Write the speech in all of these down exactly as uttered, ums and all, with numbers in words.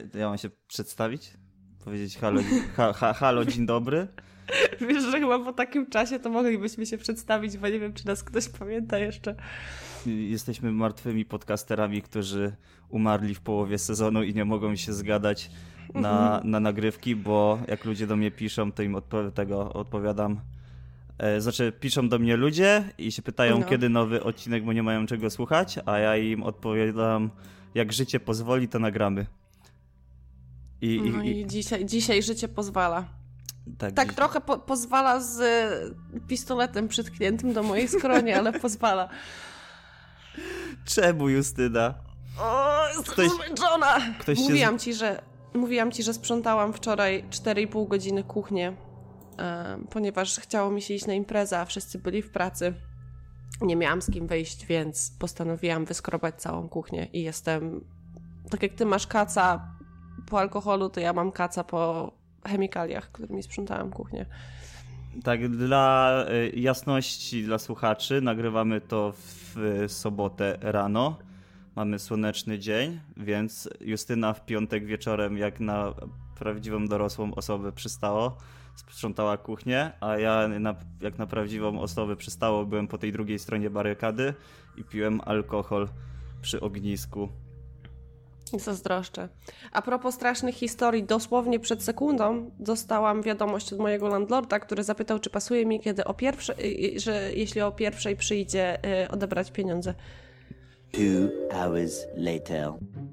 ja mam się przedstawić? Powiedzieć halo, ha, ha, halo, dzień dobry? Wiesz, że chyba po takim czasie to moglibyśmy się przedstawić, bo nie wiem, czy nas ktoś pamięta jeszcze. Jesteśmy martwymi podcasterami, którzy umarli w połowie sezonu i nie mogą się zgadać na, mhm. na nagrywki, bo jak ludzie do mnie piszą, to im odpo- tego odpowiadam. E, znaczy, piszą do mnie ludzie i się pytają, no. kiedy nowy odcinek, bo nie mają czego słuchać, a ja im odpowiadam, jak życie pozwoli, to nagramy. I, no i, i dzisiaj, dzisiaj życie pozwala. Tak, tak dziś... trochę po- pozwala z pistoletem przytkniętym do mojej skroni, ale pozwala. Czemu, Justyna? O, jestem ktoś, zmęczona! Ktoś mówiłam, się... ci, że, mówiłam ci, że sprzątałam wczoraj cztery i pół godziny kuchnię, e, ponieważ chciało mi się iść na imprezę, a wszyscy byli w pracy. Nie miałam z kim wyjść, więc postanowiłam wyskrobać całą kuchnię i jestem... Tak jak ty masz kaca po alkoholu, to ja mam kaca po chemikaliach, którymi sprzątałam kuchnię. Tak, dla jasności, dla słuchaczy, nagrywamy to w sobotę rano. Mamy słoneczny dzień, więc Justyna w piątek wieczorem, jak na prawdziwą dorosłą osobę przystało, sprzątała kuchnię, a ja na, jak na prawdziwą osobę przystało, byłem po tej drugiej stronie barykady i piłem alkohol przy ognisku. Zazdroszczę. A propos strasznych historii, dosłownie przed sekundą dostałam wiadomość od mojego landlorda, który zapytał, czy pasuje mi, kiedy o pierwszej, że jeśli o pierwszej przyjdzie odebrać pieniądze. Two hours later.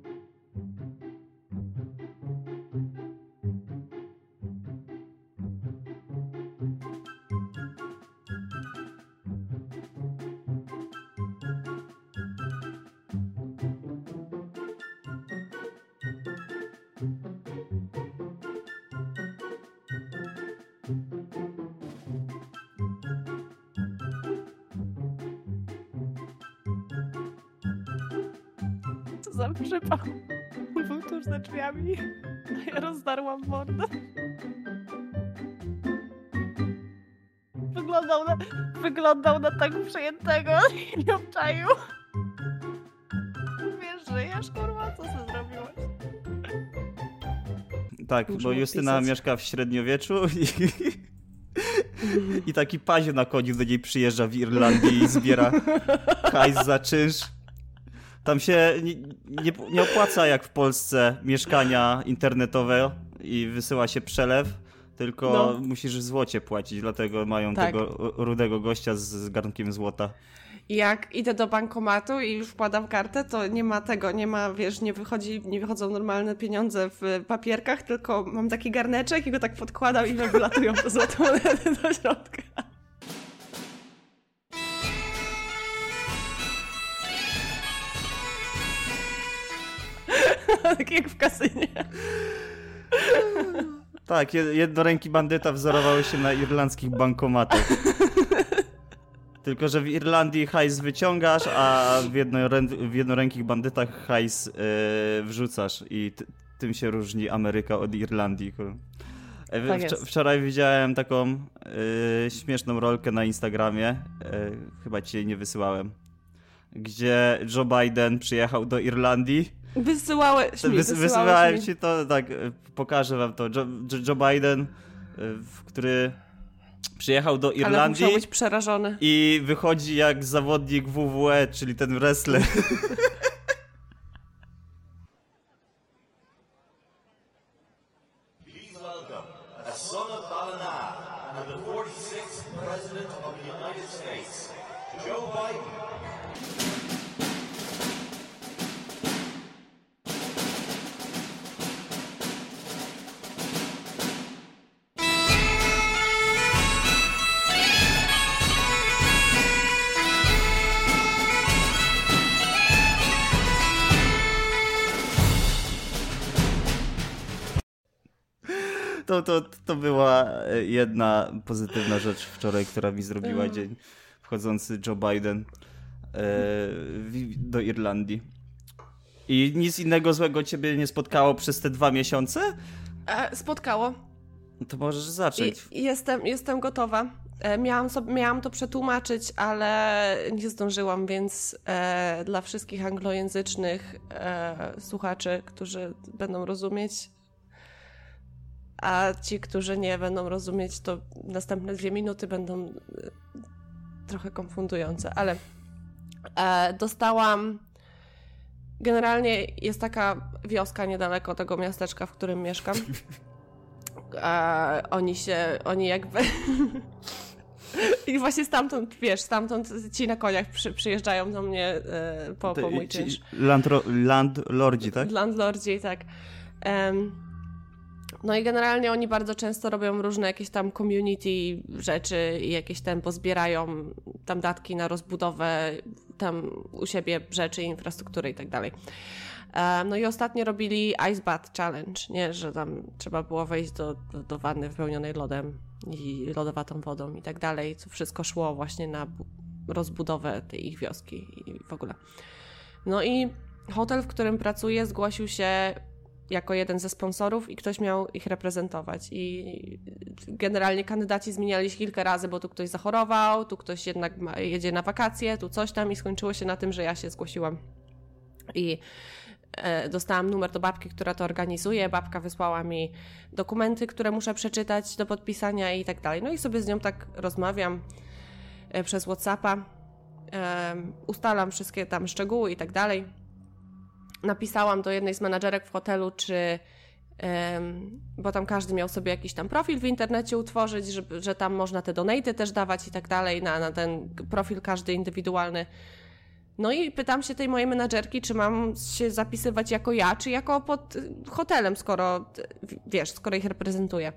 Za przypał. Był tuż za drzwiami. Ja rozdarłam mordę. Wyglądał na, wyglądał na tak przejętego i nie obczaił. Wiesz, żyjesz, kurwa? Co ty zrobiłaś? Tak, muszę bo Justyna pisać. Mieszka w średniowieczu i, i taki pazio na koniu do niej przyjeżdża w Irlandii i zbiera hajs za czynsz. Tam się nie, nie, nie opłaca jak w Polsce mieszkania internetowe i wysyła się przelew, tylko no. musisz w złocie płacić, dlatego mają tak. tego rudego gościa z, z garnkiem złota. I jak idę do bankomatu i wkładam kartę, to nie ma tego, nie ma, wiesz, nie wychodzi, nie wychodzą normalne pieniądze w papierkach, tylko mam taki garneczek i go tak podkładam i wylatują te złote monety do środka. Tak jak w kasynie. Tak, jednoręki bandyta wzorowały się na irlandzkich bankomatach. Tylko że w Irlandii hajs wyciągasz, a w, jednorę- w jednorękich bandytach hajs yy, wrzucasz i t- tym się różni Ameryka od Irlandii. Tak Wczo- wczoraj widziałem taką yy, śmieszną rolkę na Instagramie, yy, chyba ci jej nie wysyłałem, gdzie Joe Biden przyjechał do Irlandii. Wysyłałeś mi, Wys- Wysyłałem mi. ci to, tak, pokażę wam to. Joe, Joe Biden, który przyjechał do Irlandii. Ale musiał być przerażony. I wychodzi jak zawodnik W W E, czyli ten wrestler. Please welcome a son of Ballina and the forty-sixth President of the United States, Joe Biden. To, to, to była jedna pozytywna rzecz wczoraj, która mi zrobiła mm. dzień. Wchodzący Joe Biden e, do Irlandii. I nic innego złego ciebie nie spotkało przez te dwa miesiące? E, spotkało. To możesz zacząć. I, jestem, jestem gotowa. E, miałam, sobie, miałam to przetłumaczyć, ale nie zdążyłam, więc e, dla wszystkich anglojęzycznych e, słuchaczy, którzy będą rozumieć, a ci, którzy nie będą rozumieć, to następne dwie minuty będą e, trochę konfundujące, ale e, dostałam... Generalnie jest taka wioska niedaleko tego miasteczka, w którym mieszkam. A oni się, oni jakby... I właśnie stamtąd, wiesz, stamtąd ci na koniach przy, przyjeżdżają do mnie e, po, po mój czynsz. Landro, landlordzi, tak? Landlordzi, tak. Um, no i generalnie oni bardzo często robią różne jakieś tam community rzeczy i jakieś tam pozbierają tam datki na rozbudowę tam u siebie rzeczy, infrastruktury i tak dalej. No i ostatnio robili Ice Bath Challenge, nie? Że tam trzeba było wejść do, do, do wanny wypełnionej lodem i lodowatą wodą i tak dalej. To wszystko szło właśnie na rozbudowę tej ich wioski i w ogóle. No i hotel, w którym pracuję, zgłosił się jako jeden ze sponsorów i ktoś miał ich reprezentować. I generalnie kandydaci zmieniali się kilka razy, bo tu ktoś zachorował, tu ktoś jednak ma, jedzie na wakacje, tu coś tam i skończyło się na tym, że ja się zgłosiłam. I e, dostałam numer do babki, która to organizuje. Babka wysłała mi dokumenty, które muszę przeczytać do podpisania i tak dalej. No i sobie z nią tak rozmawiam e, przez WhatsAppa. E, ustalam wszystkie tam szczegóły i tak dalej. Napisałam do jednej z menadżerek w hotelu, czy, um, bo tam każdy miał sobie jakiś tam profil w internecie utworzyć, że, że tam można te donaty też dawać i tak dalej, na, na ten profil każdy indywidualny. No i pytam się tej mojej menadżerki, czy mam się zapisywać jako ja, czy jako pod hotelem, skoro, wiesz, skoro ich reprezentuję.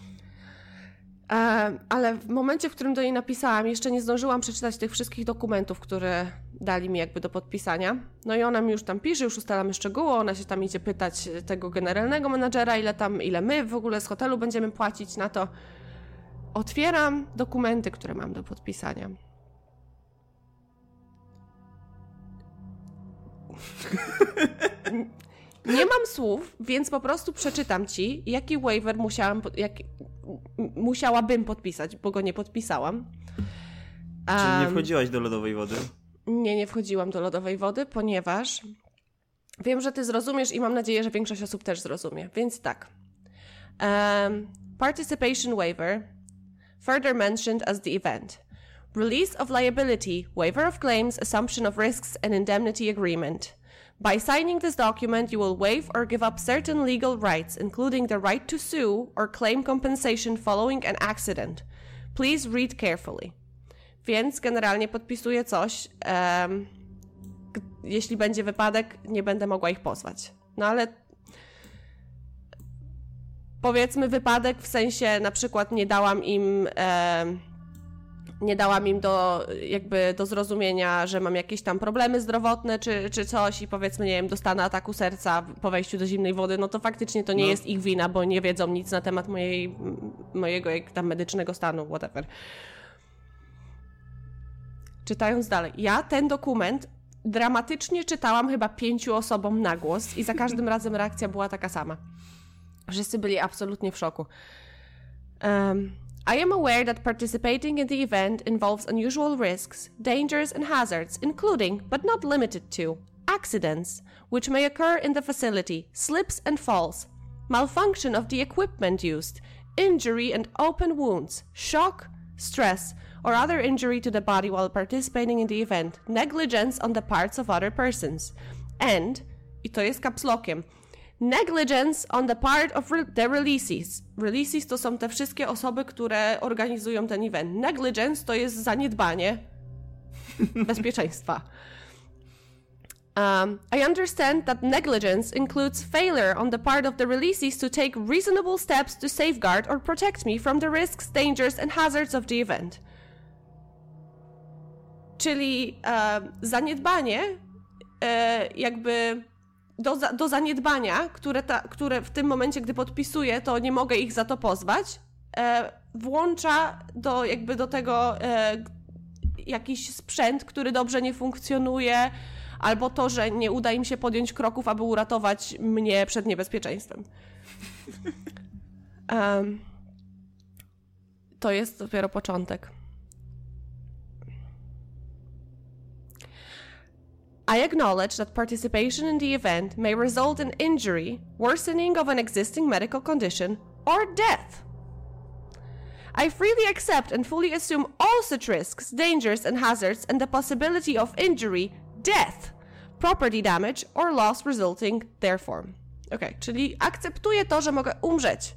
Ale w momencie, w którym do niej napisałam, jeszcze nie zdążyłam przeczytać tych wszystkich dokumentów, które dali mi jakby do podpisania. No i ona mi już tam pisze, już ustalamy szczegóły, ona się tam idzie pytać tego generalnego menadżera, ile tam, ile my w ogóle z hotelu będziemy płacić na to. Otwieram dokumenty, które mam do podpisania. Nie mam słów, więc po prostu przeczytam ci, jaki waiver musiałam, jak, musiałabym podpisać, bo go nie podpisałam. Um, Czyli nie wchodziłaś do lodowej wody? Nie, nie wchodziłam do lodowej wody, ponieważ wiem, że ty zrozumiesz i mam nadzieję, że większość osób też zrozumie. Więc tak. Um, participation waiver, further mentioned as the event. Release of liability, waiver of claims, assumption of risks and indemnity agreement. By signing this document, you will waive or give up certain legal rights, including the right to sue or claim compensation following an accident. Please read carefully. Więc generalnie podpisuję coś, um, g- jeśli będzie wypadek, nie będę mogła ich pozwać. No ale powiedzmy wypadek w sensie na przykład nie dałam im... Um, nie dałam im do, jakby do zrozumienia, że mam jakieś tam problemy zdrowotne czy, czy coś i powiedzmy, nie wiem, dostanę ataku serca po wejściu do zimnej wody, no to faktycznie to nie no. jest ich wina, bo nie wiedzą nic na temat mojej, mojego jak tam medycznego stanu, whatever. Czytając dalej. Ja ten dokument dramatycznie czytałam chyba pięciu osobom na głos i za każdym razem reakcja była taka sama. Wszyscy byli absolutnie w szoku. Um, I am aware that participating in the event involves unusual risks, dangers and hazards, including, but not limited to, accidents, which may occur in the facility, slips and falls, malfunction of the equipment used, injury and open wounds, shock, stress, or other injury to the body while participating in the event, negligence on the parts of other persons, and, i to jest kapslokiem, negligence on the part of re- the releasees. Releasees to są te wszystkie osoby, które organizują ten event. Negligence to jest zaniedbanie bezpieczeństwa. Um, I understand that negligence includes failure on the part of the releasees to take reasonable steps to safeguard or protect me from the risks, dangers and hazards of the event. Czyli e, zaniedbanie e, jakby do, do zaniedbania, które, ta, które w tym momencie, gdy podpisuję, to nie mogę ich za to pozwać, e, włącza do, jakby do tego e, jakiś sprzęt, który dobrze nie funkcjonuje, albo to, że nie uda im się podjąć kroków, aby uratować mnie przed niebezpieczeństwem. Um, to jest dopiero początek. I acknowledge that participation in the event may result in injury, worsening of an existing medical condition, or death. I freely accept and fully assume all such risks, dangers, and hazards, and the possibility of injury, death, property damage, or loss resulting therefore. Okej, czyli akceptuję to, że mogę umrzeć.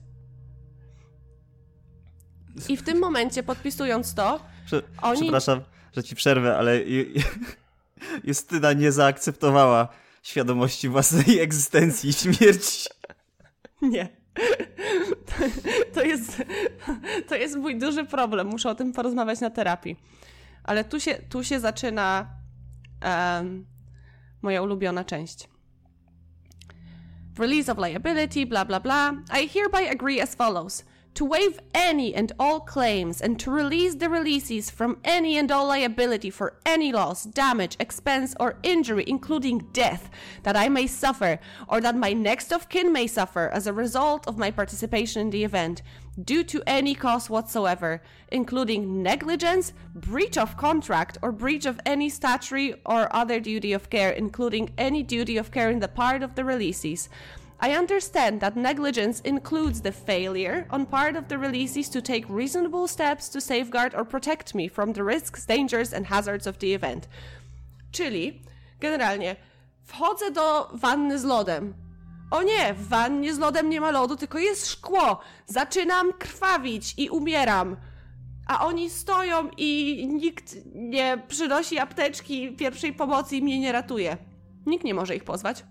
I w tym momencie, podpisując to, Prze- oni... Przepraszam, że ci przerwę, ale Ju- Justyna nie zaakceptowała świadomości własnej egzystencji i śmierci. Nie. To, to, jest, to jest mój duży problem. Muszę o tym porozmawiać na terapii. Ale tu się, tu się zaczyna um, moja ulubiona część. Release of liability, blah, blah, blah. I hereby agree as follows. To waive any and all claims and to release the releasees from any and all liability for any loss, damage, expense, or injury, including death, that I may suffer or that my next of kin may suffer as a result of my participation in the event, due to any cause whatsoever, including negligence, breach of contract, or breach of any statutory or other duty of care, including any duty of care in the part of the releasees. I understand that negligence includes the failure on part of the releasees to take reasonable steps to safeguard or protect me from the risks, dangers and hazards of the event. Czyli, generalnie, wchodzę do wanny z lodem. O nie, w wannie z lodem nie ma lodu, tylko jest szkło. Zaczynam krwawić i umieram. A oni stoją i nikt nie przynosi apteczki pierwszej pomocy i mnie nie ratuje. Nikt nie może ich pozwać.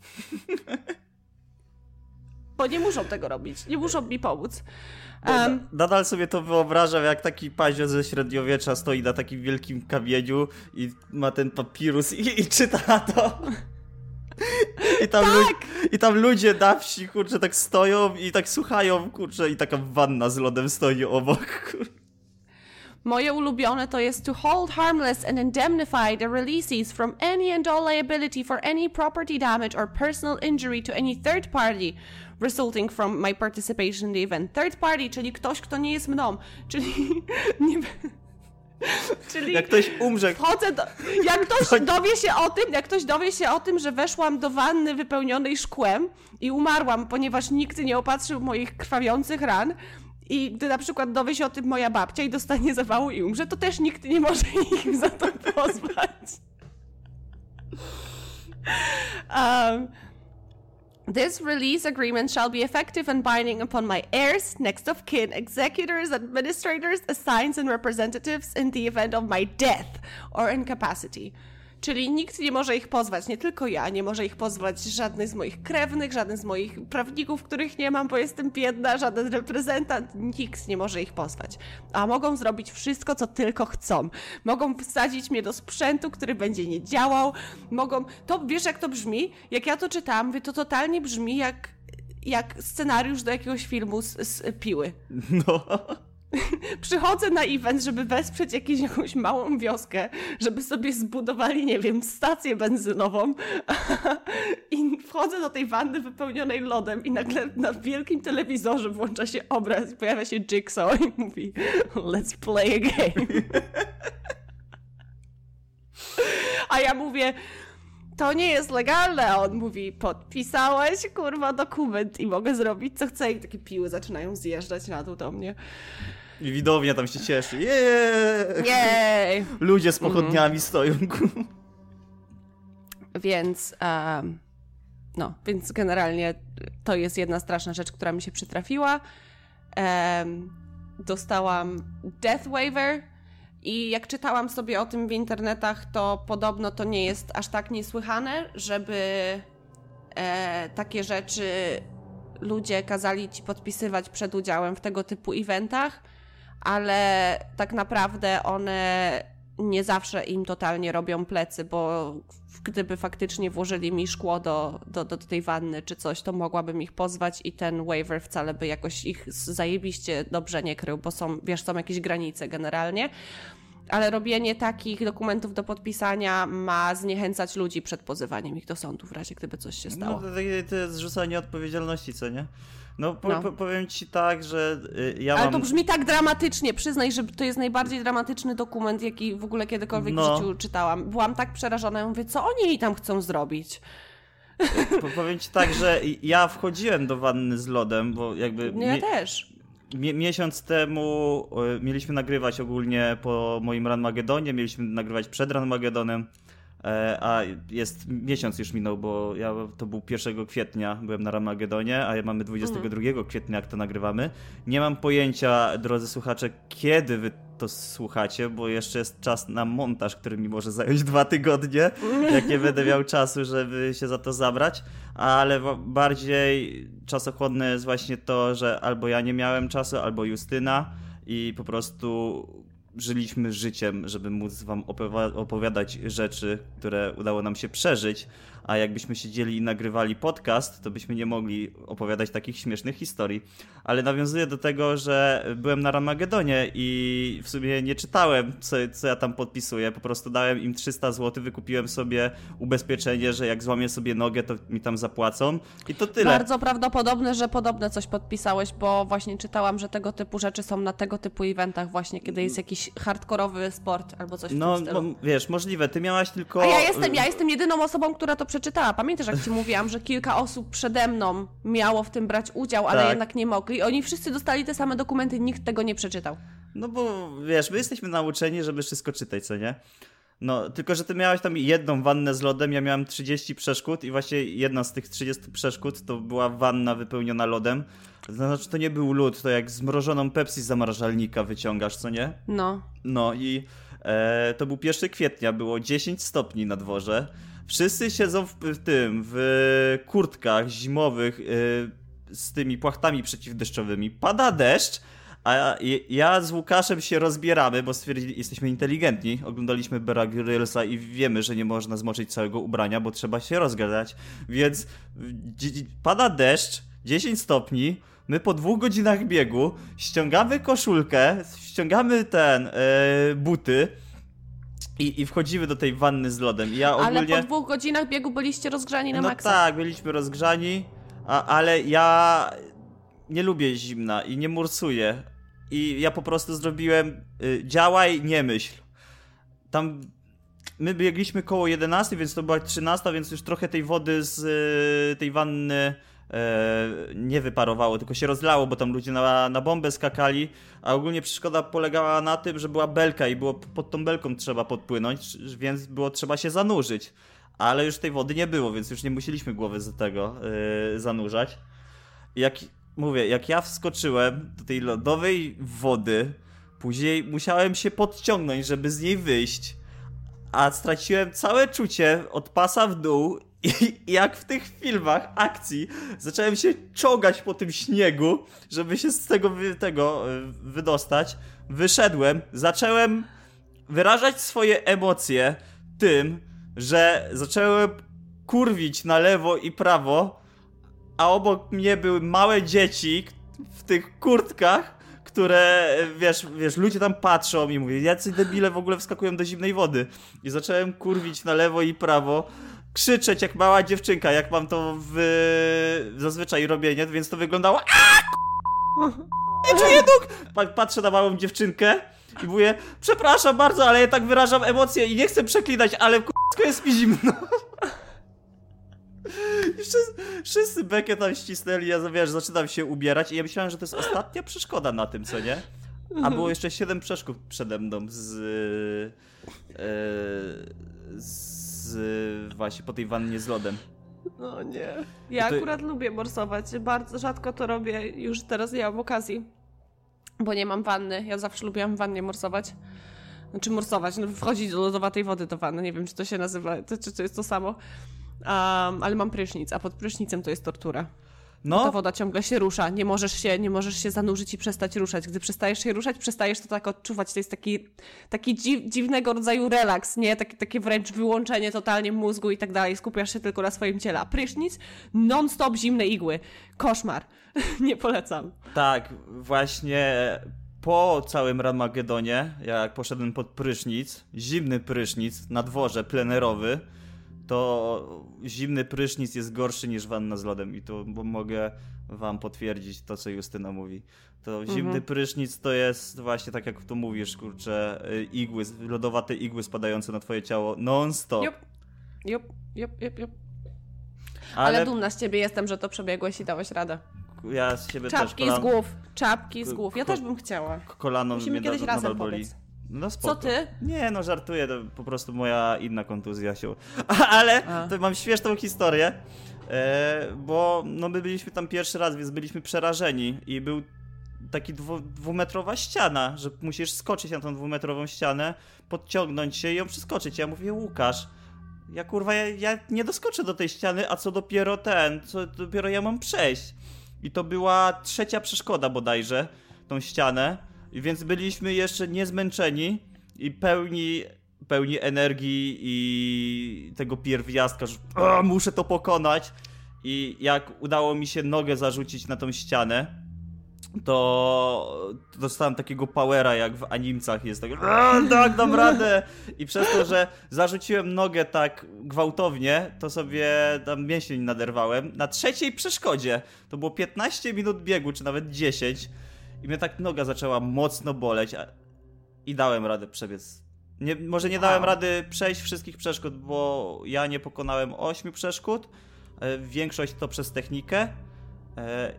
Bo nie muszą tego robić, nie muszą mi pomóc. Um, Nadal sobie to wyobrażam, jak taki pazio ze średniowiecza stoi na takim wielkim kamieniu i ma ten papirus i, i czyta to. I tam, tak! lu- I tam ludzie na wsi, kurczę, tak stoją i tak słuchają, kurczę, i taka wanna z lodem stoi obok, kurczę. Moje ulubione to jest to hold harmless and indemnify the releasees from any and all liability for any property damage or personal injury to any third party resulting from my participation in the event. Third party, czyli ktoś, kto nie jest mną. Czyli... nie, czyli jak ktoś umrze... Wchodzę do, jak ktoś dowie się o tym, jak ktoś dowie się o tym, że weszłam do wanny wypełnionej szkłem i umarłam, ponieważ nikt nie opatrzył moich krwawiących ran, i gdy na przykład dowie się o tym moja babcia i dostanie zawału i umrze, to też nikt nie może ich za to pozwać. Um, this release agreement shall be effective and binding upon my heirs, next of kin, executors, administrators, assigns and representatives in the event of my death or incapacity. Czyli nikt nie może ich pozwać, nie tylko ja, nie może ich pozwać żadny z moich krewnych, żaden z moich prawników, których nie mam, bo jestem biedna, żaden reprezentant, nikt nie może ich pozwać. A mogą zrobić wszystko, co tylko chcą. Mogą wsadzić mnie do sprzętu, który będzie nie działał, mogą... To, wiesz jak to brzmi? Jak ja to czytałam, mówię, to totalnie brzmi jak, jak scenariusz do jakiegoś filmu z, z Piły. No... Przychodzę na event, żeby wesprzeć jakąś, jakąś małą wioskę, żeby sobie zbudowali, nie wiem, stację benzynową i wchodzę do tej wanny wypełnionej lodem i nagle na wielkim telewizorze włącza się obraz i pojawia się Jigsaw i mówi let's play a game. A ja mówię, to nie jest legalne, a on mówi, podpisałeś, kurwa, dokument i mogę zrobić, co chcę. I takie piły zaczynają zjeżdżać na dół do mnie. I widownia tam się cieszy. Jeee! Jej! Ludzie z pochodniami mm. stoją. Więc, um, no, więc generalnie to jest jedna straszna rzecz, która mi się przytrafiła. Um, dostałam Death Waiver i jak czytałam sobie o tym w internetach, to podobno to nie jest aż tak niesłychane, żeby e, takie rzeczy ludzie kazali ci podpisywać przed udziałem w tego typu eventach, ale tak naprawdę one nie zawsze im totalnie robią plecy, bo gdyby faktycznie włożyli mi szkło do, do, do tej wanny czy coś, to mogłabym ich pozwać i ten waiver wcale by jakoś ich zajebiście dobrze nie krył, bo są, wiesz, są jakieś granice generalnie. ale robienie takich dokumentów do podpisania ma zniechęcać ludzi przed pozywaniem ich do sądu w razie gdyby coś się stało. No to, to jest zrzucanie odpowiedzialności, co nie? No, po, No. Po, powiem ci tak, że y, ja Ale mam... to brzmi tak dramatycznie, przyznaj, że to jest najbardziej dramatyczny dokument, jaki w ogóle kiedykolwiek No. w życiu czytałam. Byłam tak przerażona, ja mówię, co oni jej tam chcą zrobić? Po, powiem ci tak, że ja wchodziłem do wanny z lodem, bo jakby... No ja mie- też. Mie- miesiąc temu y, mieliśmy nagrywać ogólnie po moim Ranmagedonie, mieliśmy nagrywać przed Ranmagedonem, e, a jest miesiąc już minął, bo ja to był pierwszego kwietnia, byłem na Ranmagedonie, a ja mamy dwudziestego drugiego kwietnia, jak to nagrywamy. Nie mam pojęcia, drodzy słuchacze, kiedy wy to słuchacie, bo jeszcze jest czas na montaż, który mi może zająć dwa tygodnie, jak nie będę miał czasu, żeby się za to zabrać, ale wa- bardziej czasochłonne jest właśnie to, że albo ja nie miałem czasu, albo Justyna i po prostu żyliśmy życiem, żeby móc wam opowa- opowiadać rzeczy, które udało nam się przeżyć, a jakbyśmy siedzieli i nagrywali podcast, to byśmy nie mogli opowiadać takich śmiesznych historii. Ale nawiązuję do tego, że byłem na Ranmagedonie i w sumie nie czytałem, co, co ja tam podpisuję. Po prostu dałem im trzysta złotych, wykupiłem sobie ubezpieczenie, że jak złamię sobie nogę, to mi tam zapłacą. I to tyle. Bardzo prawdopodobne, że podobne coś podpisałeś, bo właśnie czytałam, że tego typu rzeczy są na tego typu eventach właśnie, kiedy jest jakiś hardkorowy sport albo coś w No, tym stylu. no, wiesz, możliwe. Ty miałaś tylko... A ja jestem, ja jestem jedyną osobą, która to przeczytała. Pamiętasz, jak ci mówiłam, że kilka osób przede mną miało w tym brać udział, ale Tak. jednak nie mogli. Oni wszyscy dostali te same dokumenty, nikt tego nie przeczytał. No bo wiesz, my jesteśmy nauczeni, żeby wszystko czytać, co nie? No, tylko że ty miałeś tam jedną wannę z lodem, ja miałem trzydzieści przeszkód i właśnie jedna z tych trzydziestu przeszkód to była wanna wypełniona lodem. To znaczy, to nie był lód, to jak zmrożoną Pepsi z zamrażalnika wyciągasz, co nie? No. No i e, to był pierwszego kwietnia, było dziesięć stopni na dworze. Wszyscy siedzą w, w tym, w kurtkach zimowych e, z tymi płachtami przeciwdeszczowymi. Pada deszcz, a ja, ja z Łukaszem się rozbieramy, bo stwierdzili, jesteśmy inteligentni. Oglądaliśmy Beara Gryllsa i wiemy, że nie można zmoczyć całego ubrania, bo trzeba się rozgadać. Więc dzi- dzi- pada deszcz, dziesięć stopni, my po dwóch godzinach biegu ściągamy koszulkę, ściągamy ten, e, buty i, i wchodzimy do tej wanny z lodem. I ja ogólnie... Ale po dwóch godzinach biegu byliście rozgrzani na No maksa. tak, byliśmy rozgrzani, a, ale ja nie lubię zimna i nie mursuję. I ja po prostu zrobiłem y, działaj, nie myśl. Tam my biegliśmy koło jedenastej, więc to była trzynasta, więc już trochę tej wody z y, tej wanny y, nie wyparowało, tylko się rozlało, bo tam ludzie na, na bombę skakali, a ogólnie przeszkoda polegała na tym, że była belka i było pod tą belką trzeba podpłynąć, więc było trzeba się zanurzyć. Ale już tej wody nie było, więc już nie musieliśmy głowy z tego yy, zanurzać. Jak mówię, jak ja wskoczyłem do tej lodowej wody, później musiałem się podciągnąć, żeby z niej wyjść, a straciłem całe czucie od pasa w dół i jak w tych filmach akcji zacząłem się czołgać po tym śniegu, żeby się z tego, wy, tego yy, wydostać. Wyszedłem, zacząłem wyrażać swoje emocje tym, że zacząłem kurwić na lewo i prawo, a obok mnie były małe dzieci w tych kurtkach, które, wiesz, wiesz, ludzie tam patrzą i mówią, jacy debile w ogóle wskakują do zimnej wody. I zacząłem kurwić na lewo i prawo, krzyczeć jak mała dziewczynka, jak mam to w... zazwyczaj robię, nie? Więc to wyglądało aaa, nie czuję nóg! Pa- Patrzę na małą dziewczynkę i mówię, przepraszam bardzo, ale ja tak wyrażam emocje i nie chcę przeklinać, ale k***ko jest mi zimno. I wszyscy, wszyscy bekę tam ścisnęli, ja wiesz, zaczynam się ubierać i ja myślałem, że to jest ostatnia przeszkoda na tym, co nie? A było jeszcze siedem przeszkód przede mną z... Yy, z właśnie po tej wannie z lodem. No nie. Ja To- akurat lubię morsować. Bardzo rzadko to robię. Już teraz nie mam okazji. Bo nie mam wanny. Ja zawsze lubiłam w wannie morsować. Znaczy morsować, no wchodzić do lodowatej wody do wanny. Nie wiem, czy to się nazywa, to, czy to jest to samo. Um, ale mam prysznic, a pod prysznicem to jest tortura. No, Ta woda ciągle się rusza. Nie możesz się, nie możesz się zanurzyć i przestać ruszać. Gdy przestajesz się ruszać, przestajesz to tak odczuwać. To jest taki, taki dziw, dziwnego rodzaju relaks, nie? Taki, takie wręcz wyłączenie totalnie mózgu i tak dalej. Skupiasz się tylko na swoim ciele. A prysznic, non-stop zimne igły. Koszmar. Nie polecam. tak, właśnie po całym Ramagedonie, jak poszedłem pod prysznic, zimny prysznic na dworze plenerowy, to zimny prysznic jest gorszy niż wanna z lodem i to bo mogę wam potwierdzić to, co Justyna mówi. To zimny Mhm. prysznic to jest właśnie tak, jak tu mówisz, kurczę, igły, lodowate igły spadające na twoje ciało non-stop. Jup, jup, jup, jup, jup. Ale, Ale dumna z ciebie jestem, że to przebiegłeś i dałeś radę. ja z siebie Czapki też z kolan... głów, czapki z głów. Ja ko- też bym chciała. kolano Musimy mnie kiedyś na- razem nadal boli. powiedz. No spoko. Co ty? Nie, no żartuję, to po prostu moja inna kontuzja się... Ale A. to mam śmieszną historię, e, bo no my byliśmy tam pierwszy raz, więc byliśmy przerażeni i był taki dwu, dwumetrowa ściana, że musisz skoczyć na tą dwumetrową ścianę, podciągnąć się i ją przeskoczyć. Ja mówię, Łukasz, ja kurwa, ja, ja nie doskoczę do tej ściany, a co dopiero ten, co dopiero ja mam przejść. I to była trzecia przeszkoda bodajże, tą ścianę, i więc byliśmy jeszcze niezmęczeni i pełni, pełni energii i tego pierwiastka, że "A, muszę to pokonać". I jak udało mi się nogę zarzucić na tą ścianę, to dostałem takiego powera, jak w animcach jest, tak, "A, tak, dam radę". I przez to, że zarzuciłem nogę tak gwałtownie, to sobie tam mięsień naderwałem. Na trzeciej przeszkodzie, to było piętnaście minut biegu, czy nawet dziesięć, i mnie tak noga zaczęła mocno boleć, a... i dałem radę przebiec. Nie, może nie dałem Wow. rady przejść wszystkich przeszkód, bo ja nie pokonałem ośmiu przeszkód, e, większość to przez technikę, e,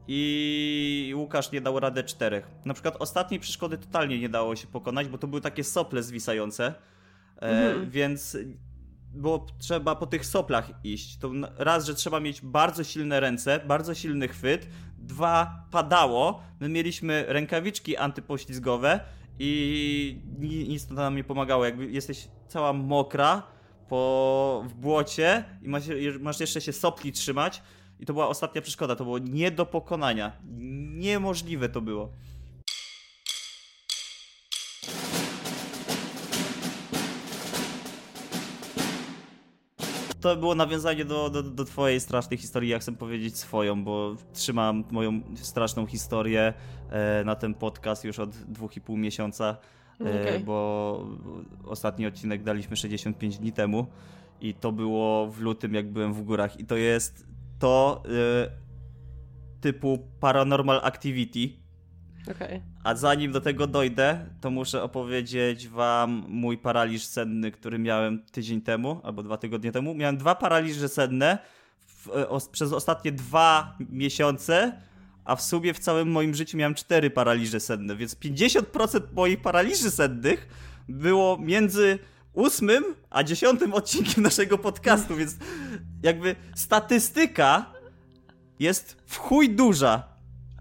i Łukasz nie dał radę czterech. Na przykład ostatniej przeszkody totalnie nie dało się pokonać, bo to były takie sople zwisające, e, Mhm. więc było trzeba po tych soplach iść. To raz, że trzeba mieć bardzo silne ręce, bardzo silny chwyt, dwa, padało, my mieliśmy rękawiczki antypoślizgowe i ni- nic to nam nie pomagało. Jakby jesteś cała mokra po, w błocie i masz, masz jeszcze się sopli trzymać. I to była ostatnia przeszkoda, to było nie do pokonania. Niemożliwe to było. To było nawiązanie do, do, do twojej strasznej historii, ja chcę powiedzieć swoją, bo trzymam moją straszną historię e, na ten podcast już od dwóch i pół miesiąca, e, Okej. bo ostatni odcinek daliśmy sześćdziesiąt pięć dni temu i to było w lutym, jak byłem w górach, i to jest to e, typu Paranormal Activity. Okej. A zanim do tego dojdę, to muszę opowiedzieć wam mój paraliż senny, który miałem tydzień temu, albo dwa tygodnie temu. Miałem dwa paraliże senne w, o, przez ostatnie dwa miesiące, a w sumie w całym moim życiu miałem cztery paraliże senne, więc pięćdziesiąt procent moich paraliży sennych było między ósmym a dziesiątym odcinkiem naszego podcastu, więc jakby statystyka jest w chuj duża.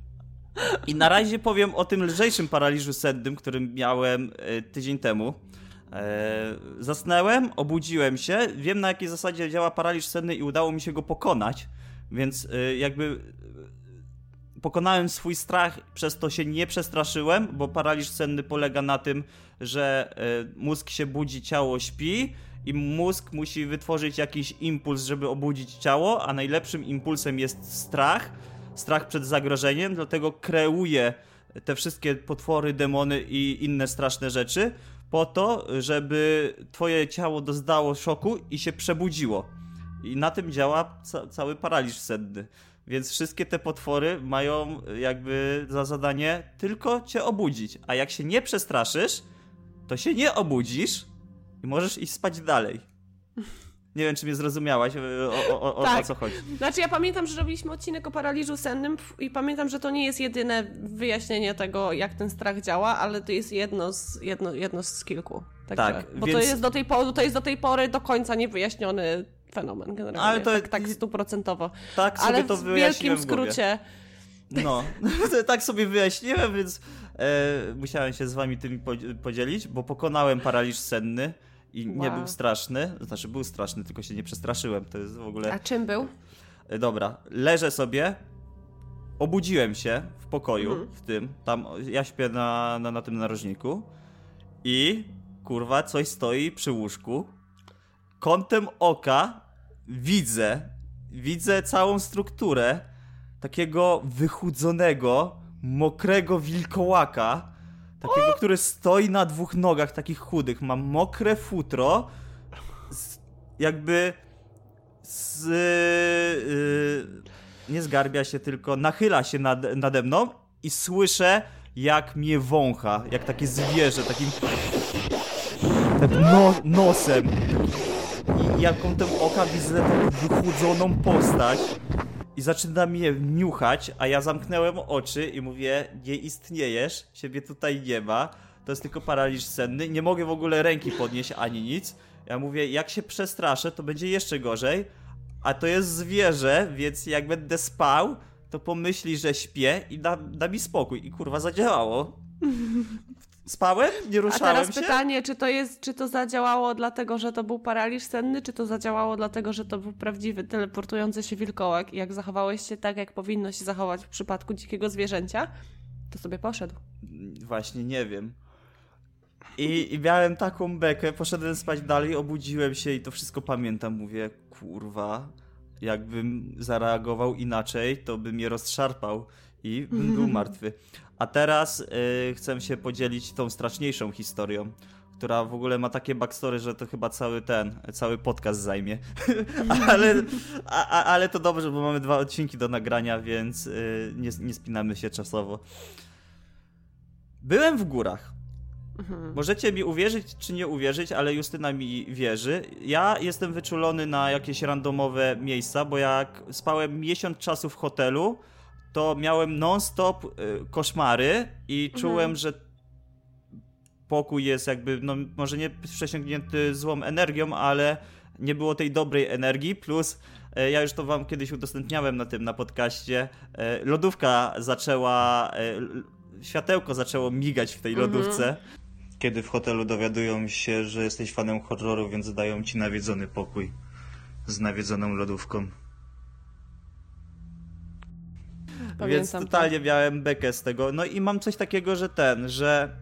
I na razie powiem o tym lżejszym paraliżu sennym, którym miałem e, tydzień temu. E, zasnąłem, obudziłem się, wiem na jakiej zasadzie działa paraliż senny i udało mi się go pokonać, więc e, jakby e, pokonałem swój strach, przez to się nie przestraszyłem, bo paraliż senny polega na tym, że e, mózg się budzi, ciało śpi i mózg musi wytworzyć jakiś impuls, żeby obudzić ciało, a najlepszym impulsem jest strach. Strach przed zagrożeniem, dlatego kreuje te wszystkie potwory, demony i inne straszne rzeczy po to, żeby twoje ciało doznało szoku i się przebudziło. I na tym działa ca- cały paraliż senny. Więc wszystkie te potwory mają jakby za zadanie tylko cię obudzić. A jak się nie przestraszysz, to się nie obudzisz i możesz iść spać dalej. Nie wiem, czy mnie zrozumiałaś, o, o, o, Tak. o co chodzi. Znaczy ja pamiętam, że robiliśmy odcinek o paraliżu sennym i pamiętam, że to nie jest jedyne wyjaśnienie tego, jak ten strach działa, ale to jest jedno z, jedno, jedno z kilku. Także, Tak, bo więc- to jest do tej pory, to jest do tej pory do końca niewyjaśniony fenomen generalnie. Ale to- tak, tak stuprocentowo. Tak sobie Ale to w wyjaśniłem wielkim w głowie. skrócie. No, tak sobie wyjaśniłem, więc e, musiałem się z wami tym podzi- podzielić, bo pokonałem paraliż senny i nie Wow. był straszny, znaczy był straszny, tylko się nie przestraszyłem, to jest w ogóle... A czym był? E, Dobra, leżę sobie, obudziłem się w pokoju, Mhm. w tym, tam, ja śpię na, na, na tym narożniku i, kurwa, coś stoi przy łóżku, kątem oka widzę, widzę całą strukturę takiego wychudzonego, mokrego wilkołaka Takiego, który stoi na dwóch nogach, takich chudych. Ma mokre futro. Z, jakby... Z, yy, nie zgarbia się, tylko nachyla się nad, nade mną i słyszę, jak mnie wącha. Jak takie zwierzę, takim... Tak no, nosem. I jak kątem oka widzę taką wychudzoną postać i zaczyna mnie niuchać, a ja zamknąłem oczy i mówię, nie istniejesz, ciebie tutaj nie ma, to jest tylko paraliż senny, nie mogę w ogóle ręki podnieść ani nic. Ja mówię, jak się przestraszę, to będzie jeszcze gorzej, a to jest zwierzę, więc jak będę spał, to pomyśli, że śpię i da, da mi spokój. I kurwa, zadziałało. Spałem? Nie A ruszałem teraz się? pytanie, czy to jest, czy to zadziałało dlatego, że to był paraliż senny, czy to zadziałało dlatego, że to był prawdziwy teleportujący się wilkołak i jak zachowałeś się tak, jak powinno się zachować w przypadku dzikiego zwierzęcia, to sobie poszedł. Właśnie, nie wiem. I, I miałem taką bekę, poszedłem spać dalej, obudziłem się i to wszystko pamiętam. Mówię, kurwa, jakbym zareagował inaczej, to by mnie rozszarpał i bym był martwy. A teraz y, chcę się podzielić tą straszniejszą historią, która w ogóle ma takie backstory, że to chyba cały ten, cały podcast zajmie. ale, a, a, ale to dobrze, bo mamy dwa odcinki do nagrania, więc y, nie, nie spinamy się czasowo. Byłem w górach. Mhm. Możecie mi uwierzyć czy nie uwierzyć, ale Justyna mi wierzy. Ja jestem wyczulony na jakieś randomowe miejsca, bo jak spałem miesiąc czasu w hotelu, to miałem non-stop y, koszmary i Mhm. czułem, że pokój jest jakby, no może nie przesiągnięty złą energią, ale nie było tej dobrej energii, plus y, ja już to wam kiedyś udostępniałem na tym, na podcaście, y, lodówka zaczęła, y, światełko zaczęło migać w tej Mhm. lodówce. Kiedy w hotelu dowiadują się, że jesteś fanem horroru, więc dają ci nawiedzony pokój z nawiedzoną lodówką. Pamiętam Więc to. totalnie miałem bekę z tego. No i mam coś takiego, że ten, że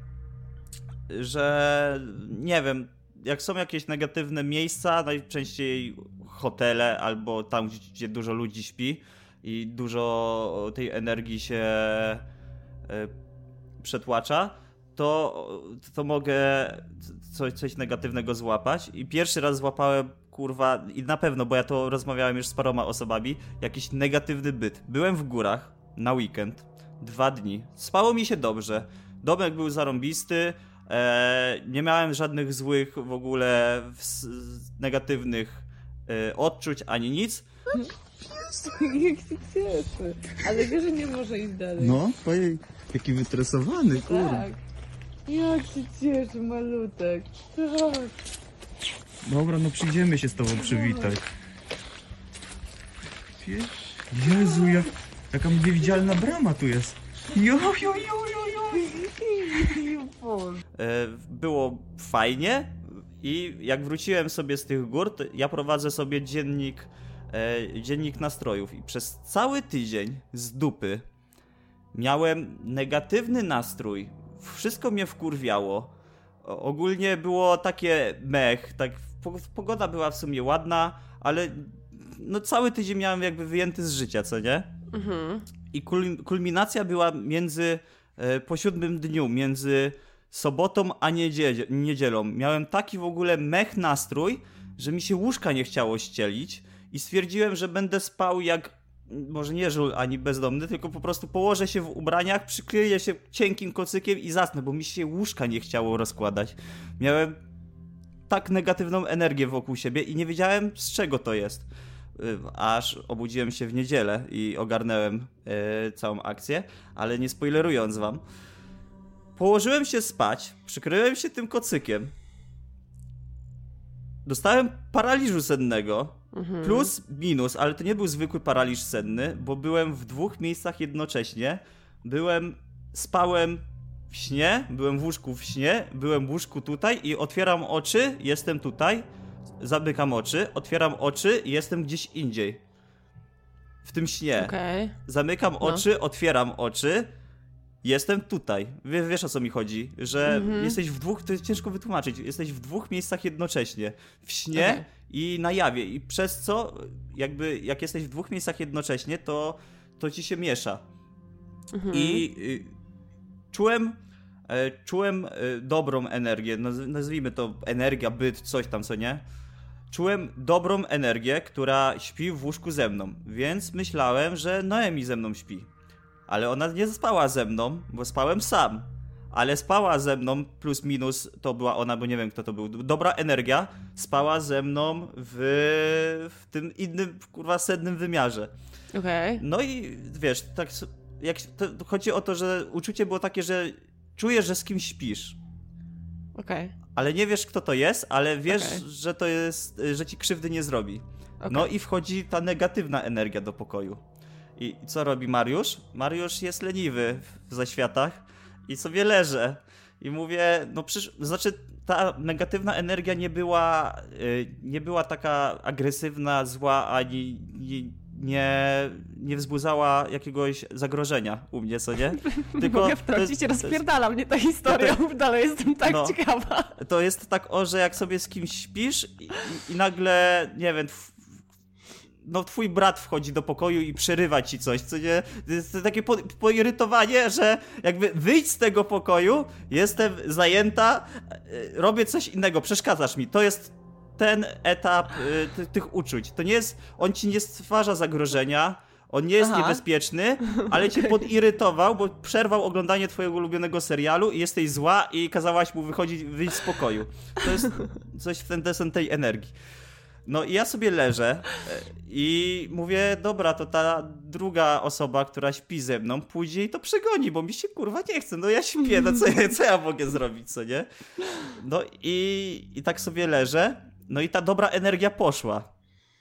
że nie wiem, jak są jakieś negatywne miejsca, najczęściej hotele albo tam, gdzie dużo ludzi śpi i dużo tej energii się y, przetłacza, to, to mogę coś, coś negatywnego złapać. I pierwszy raz złapałem, kurwa, i na pewno, bo ja to rozmawiałem już z paroma osobami, jakiś negatywny byt. Byłem w górach na weekend, dwa dni. Spało mi się dobrze. Domek był zarąbisty, e, nie miałem żadnych złych w ogóle w, negatywnych e, odczuć ani nic. Jak się cieszy. Ale wie, że nie może iść dalej. No, ojej, jaki wytresowany, Tak. Jak się cieszy, malutek. Tak. Dobra, no przyjdziemy się z tobą przywitać. Jezu, jak, jaka niewidzialna brama tu jest. Jo, jo, jo, jo, jo. E, Było fajnie i jak wróciłem sobie z tych gór, to ja prowadzę sobie dziennik, e, dziennik nastrojów i przez cały tydzień z dupy miałem negatywny nastrój. Wszystko mnie wkurwiało. O, ogólnie było takie mech, tak pogoda była w sumie ładna, ale no cały tydzień miałem jakby wyjęty z życia, co nie? Mhm. I kul- kulminacja była między, e, po siódmym dniu, między sobotą a niedzie- niedzielą. Miałem taki w ogóle mech nastrój, że mi się łóżka nie chciało ścielić i stwierdziłem, że będę spał jak, może nie żul ani bezdomny, tylko po prostu położę się w ubraniach, przykryję się cienkim kocykiem i zasnę, bo mi się łóżka nie chciało rozkładać. Miałem tak negatywną energię wokół siebie i nie wiedziałem, z czego to jest. Aż obudziłem się w niedzielę i ogarnąłem e, całą akcję, ale nie spoilerując wam. Położyłem się spać, przykryłem się tym kocykiem. Dostałem paraliżu sennego, Mhm. plus minus, ale to nie był zwykły paraliż senny, bo byłem w dwóch miejscach jednocześnie. Byłem, spałem w śnie, byłem w łóżku w śnie, byłem w łóżku tutaj i otwieram oczy, jestem tutaj, zamykam oczy, otwieram oczy i jestem gdzieś indziej. W tym śnie. Okej. Zamykam No. oczy, otwieram oczy, jestem tutaj. Wie, wiesz o co mi chodzi, że Mhm. jesteś w dwóch, to jest ciężko wytłumaczyć, jesteś w dwóch miejscach jednocześnie. W śnie Okej. i na jawie. I przez co, jakby jak jesteś w dwóch miejscach jednocześnie, to, to ci się miesza. Mhm. I y, czułem e, czułem e, dobrą energię, naz- nazwijmy to energia, byt, coś tam, co nie? Czułem dobrą energię, która śpi w łóżku ze mną, więc myślałem, że Noemi ze mną śpi. Ale ona nie spała ze mną, bo spałem sam. Ale spała ze mną, plus minus, to była ona, bo nie wiem kto to był, dobra energia, spała ze mną w, w tym innym, kurwa, sednym wymiarze. Okej. No i wiesz, tak jak to, chodzi o to, że uczucie było takie, że czujesz, że z kimś śpisz. Okej. Ale nie wiesz kto to jest, ale wiesz, Okej. że to jest, że ci krzywdy nie zrobi. Okej. No i wchodzi ta negatywna energia do pokoju. I co robi Mariusz? Mariusz jest leniwy w zaświatach i sobie leży. I mówię, no przecież, znaczy ta negatywna energia nie była, yy, nie była taka agresywna, zła, ani nie, nie, nie wzbudzała jakiegoś zagrożenia u mnie, co nie? Tylko mogę wtrącić, to jest- rozpierdala mnie ta historia, to dalej jestem tak No. ciekawa. To jest tak o, że jak sobie z kimś śpisz i, i nagle, nie wiem, tw- no twój brat wchodzi do pokoju i przerywa ci coś, co nie? To jest takie po, poirytowanie, że jakby wyjdź z tego pokoju, jestem zajęta, y, robię coś innego, przeszkadzasz mi. To jest ten etap y, ty, tych uczuć. To nie jest, on ci nie stwarza zagrożenia, on nie jest Aha. niebezpieczny, ale cię podirytował, bo przerwał oglądanie twojego ulubionego serialu i jesteś zła i kazałaś mu wychodzić, wyjść z pokoju. To jest coś w ten desen tej energii. No i ja sobie leżę i mówię, dobra, to ta druga osoba, która śpi ze mną, pójdzie i to przegoni, bo mi się kurwa nie chce, no ja śpię, no co, ja- co ja mogę zrobić, co nie? No i, i tak sobie leżę, no i ta dobra energia poszła.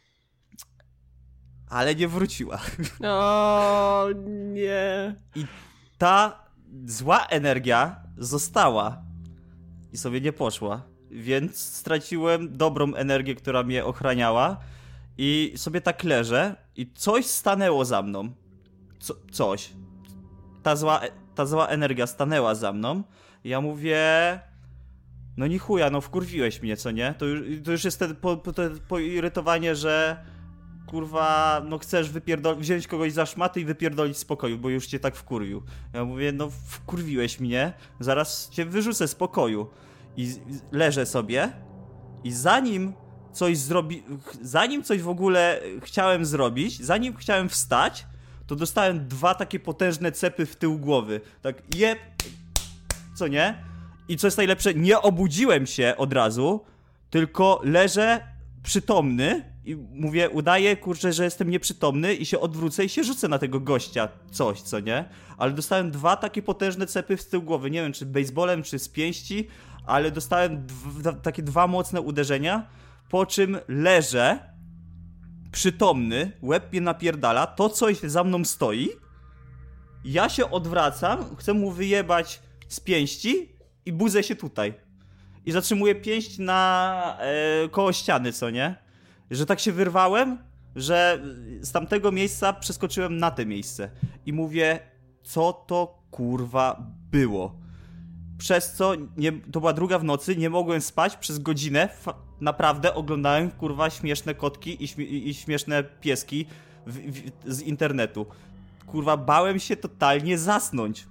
Ale nie wróciła. O nie. I ta zła energia została i sobie nie poszła. Więc straciłem dobrą energię, która mnie ochraniała i sobie tak leżę i coś stanęło za mną. Co, coś. Ta zła, ta zła energia stanęła za mną i ja mówię... No ni chuja, no wkurwiłeś mnie, co nie? To już, to już jest te, po, po, te poirytowanie, że kurwa, no chcesz wypierdol- wziąć kogoś za szmaty i wypierdolić z pokoju, bo już cię tak wkurwił. Ja mówię, no wkurwiłeś mnie, zaraz cię wyrzucę z pokoju. I z- leżę sobie i zanim coś zrobi... zanim coś w ogóle chciałem zrobić, zanim chciałem wstać, to dostałem dwa takie potężne cepy w tył głowy. Tak jeb... co nie? I co jest najlepsze, nie obudziłem się od razu, tylko leżę przytomny i mówię, udaję, kurczę, że jestem nieprzytomny i się odwrócę i się rzucę na tego gościa coś, co nie? Ale dostałem dwa takie potężne cepy w tył głowy, nie wiem, czy baseballem, czy z pięści, ale dostałem dwa, takie dwa mocne uderzenia, po czym leżę przytomny, łeb mnie napierdala, to coś za mną stoi, ja się odwracam, chcę mu wyjebać z pięści i budzę się tutaj. I zatrzymuję pięść na e, koło ściany, co nie? Że tak się wyrwałem, że z tamtego miejsca przeskoczyłem na te miejsce. I mówię, co to kurwa było? Przez co, nie, to była druga w nocy, nie mogłem spać przez godzinę. Fa- naprawdę oglądałem kurwa śmieszne kotki i, śmie- i śmieszne pieski w, w, z internetu. Kurwa, bałem się totalnie zasnąć.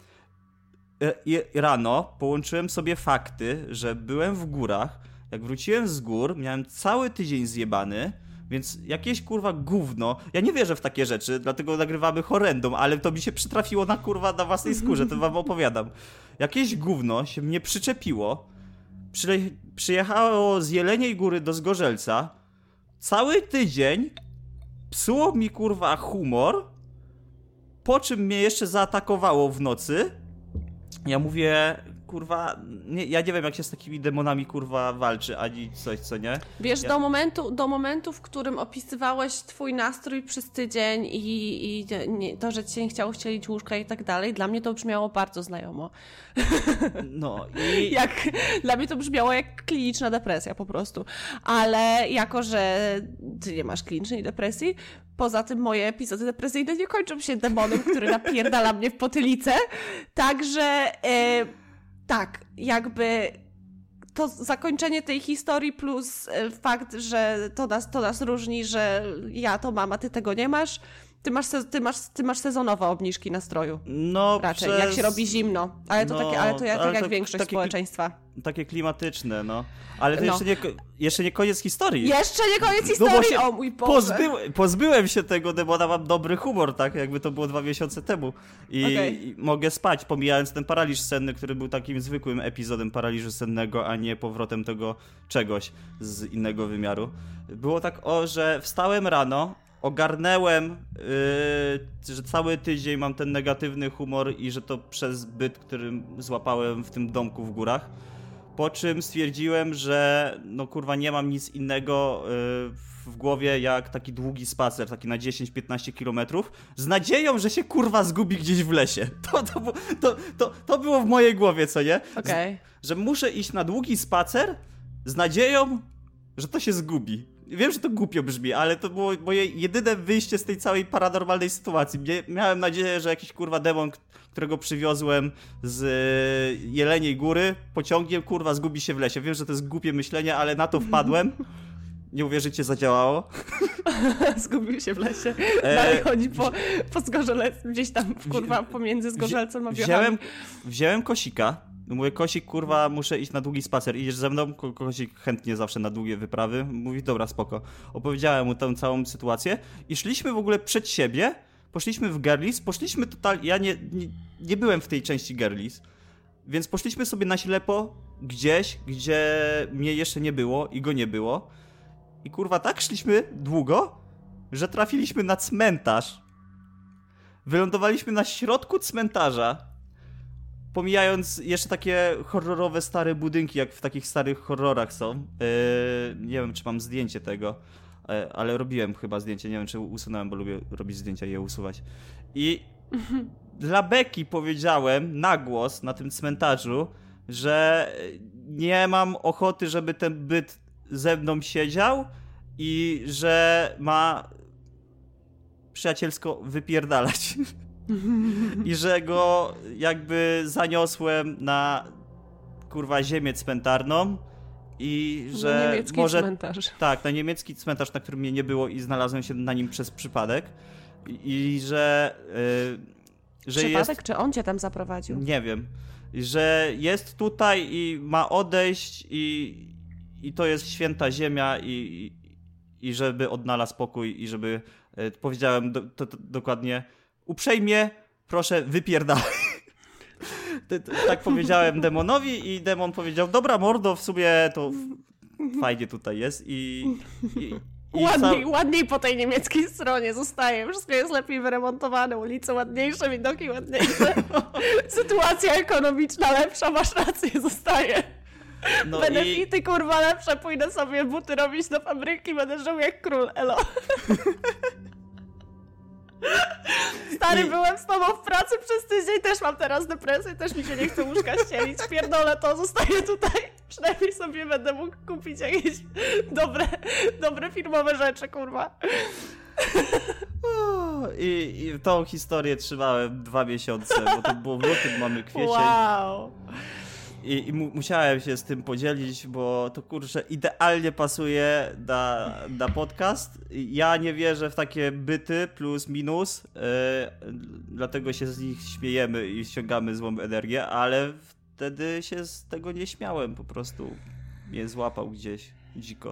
I rano połączyłem sobie fakty, że byłem w górach. Jak wróciłem z gór, miałem cały tydzień zjebany, więc jakieś kurwa gówno. Ja nie wierzę w takie rzeczy, dlatego nagrywamy horrendum, ale to mi się przytrafiło na kurwa na własnej skórze, to wam opowiadam. Jakieś gówno się mnie przyczepiło, przyje- przyjechało z Jeleniej Góry do Zgorzelca, cały tydzień psuło mi kurwa humor, po czym mnie jeszcze zaatakowało w nocy. Ja mówię, kurwa, nie, ja nie wiem jak się z takimi demonami kurwa walczy, ani coś, co nie? Wiesz, Ja- do, momentu, do momentu, w którym opisywałeś twój nastrój przez tydzień i, i nie, to, że ci się nie chciało ścielić łóżka i tak dalej, dla mnie to brzmiało bardzo znajomo. No i... Jak, dla mnie to brzmiało jak kliniczna depresja po prostu. Ale jako, że ty nie masz klinicznej depresji, poza tym moje epizody depresyjne nie kończą się demonem, który napierdala mnie w potylicę. Także e, tak, jakby to zakończenie tej historii plus e, fakt, że to nas, to nas różni, że ja to mam, a ty tego nie masz, ty, masz, se- ty, masz, ty masz sezonowe obniżki nastroju. No, Raczej, przez... jak się robi zimno. Ale to No, takie, ale to ja, tak ale jak to większość takie- społeczeństwa. Takie klimatyczne, no. Ale to No. jeszcze, nie, ko- jeszcze nie koniec historii. Jeszcze nie koniec No historii! właśnie O mój Boże! Pozbył, pozbyłem się tego demona, mam dobry humor, tak jakby to było dwa miesiące temu. I, Okej. i mogę spać, pomijając ten paraliż senny, który był takim zwykłym epizodem paraliżu sennego, a nie powrotem tego czegoś z innego wymiaru. Było tak o, że wstałem rano, ogarnęłem, yy, że cały tydzień mam ten negatywny humor i że to przez byt, który złapałem w tym domku w górach. Po czym stwierdziłem, że no kurwa nie mam nic innego yy, w głowie jak taki długi spacer, taki na dziesięć piętnaście kilometrów, z nadzieją, że się kurwa zgubi gdzieś w lesie. To, to, bu- to, to, to było w mojej głowie, co nie? Z- Okej. Że muszę iść na długi spacer z nadzieją, że to się zgubi. Wiem, że to głupio brzmi, ale to było moje jedyne wyjście z tej całej paranormalnej sytuacji. Mie- Miałem nadzieję, że jakiś kurwa demon, k- którego przywiozłem z y, Jeleniej Góry, pociągiem, kurwa, zgubi się w lesie. Wiem, że to jest głupie myślenie, ale na to wpadłem. Nie uwierzycie, zadziałało. Zgubił się w lesie. E, Dalej chodzi po, po Zgorzelec, gdzieś tam, kurwa, pomiędzy Zgorzelcem a Wiochami. Wziąłem, wziąłem kosika. Mówię, Kosik, kurwa, muszę iść na długi spacer. Idziesz ze mną? Ko- Kosik chętnie zawsze na długie wyprawy. Mówi, dobra, spoko. Opowiedziałem mu tę całą sytuację i szliśmy w ogóle przed siebie. Poszliśmy w Girlies, poszliśmy totalnie... Ja nie, nie, nie byłem w tej części Girlies, więc poszliśmy sobie na ślepo gdzieś, gdzie mnie jeszcze nie było i go nie było. I kurwa, tak szliśmy długo, że trafiliśmy na cmentarz. Wylądowaliśmy na środku cmentarza. Pomijając jeszcze takie horrorowe stare budynki, jak w takich starych horrorach są. Yy, nie wiem, czy mam zdjęcie tego, yy, ale robiłem chyba zdjęcie. Nie wiem, czy usunąłem, bo lubię robić zdjęcia i je usuwać. I dla beki powiedziałem na głos na tym cmentarzu, że nie mam ochoty, żeby ten byt ze mną siedział i że ma przyjacielsko wypierdalać. I że go jakby zaniosłem na kurwa ziemię cmentarną i że niemiecki może cmentarz. tak, na niemiecki cmentarz, na którym mnie nie było i znalazłem się na nim przez przypadek i, i że yy, że Przypadek, jest, czy on cię tam zaprowadził? nie wiem, że jest tutaj i ma odejść i, i to jest święta ziemia i, i, i żeby odnalazł spokój i żeby yy, powiedziałem do, to, to, dokładnie uprzejmie, proszę, wypierdalaj. Tak powiedziałem demonowi i demon powiedział, dobra mordo, w sumie to fajnie tutaj jest i... i, i Ładniej, ca- ładniej po tej niemieckiej stronie zostaje. Wszystko jest lepiej wyremontowane, ulice ładniejsze, widoki ładniejsze. Sytuacja ekonomiczna lepsza, masz rację, zostaje. no Benefity, kurwa, lepsze. Pójdę sobie buty robić do fabryki, będę żył jak król, elo. Stary, I- byłem z tobą w pracy przez tydzień, też mam teraz depresję, też mi się nie chce łóżka ścielić. Pierdolę to, zostaję tutaj. Przynajmniej sobie będę mógł kupić jakieś dobre, dobre firmowe rzeczy, kurwa. O, I, I tą historię trzymałem dwa miesiące, bo to było w lutym, mamy kwiecień. Wow. I, i mu, musiałem się z tym podzielić, bo to kurczę idealnie pasuje na, na podcast. Ja nie wierzę w takie byty plus minus, yy, dlatego się z nich śmiejemy i ściągamy złą energię, ale wtedy się z tego nie śmiałem, po prostu mnie złapał gdzieś dziko.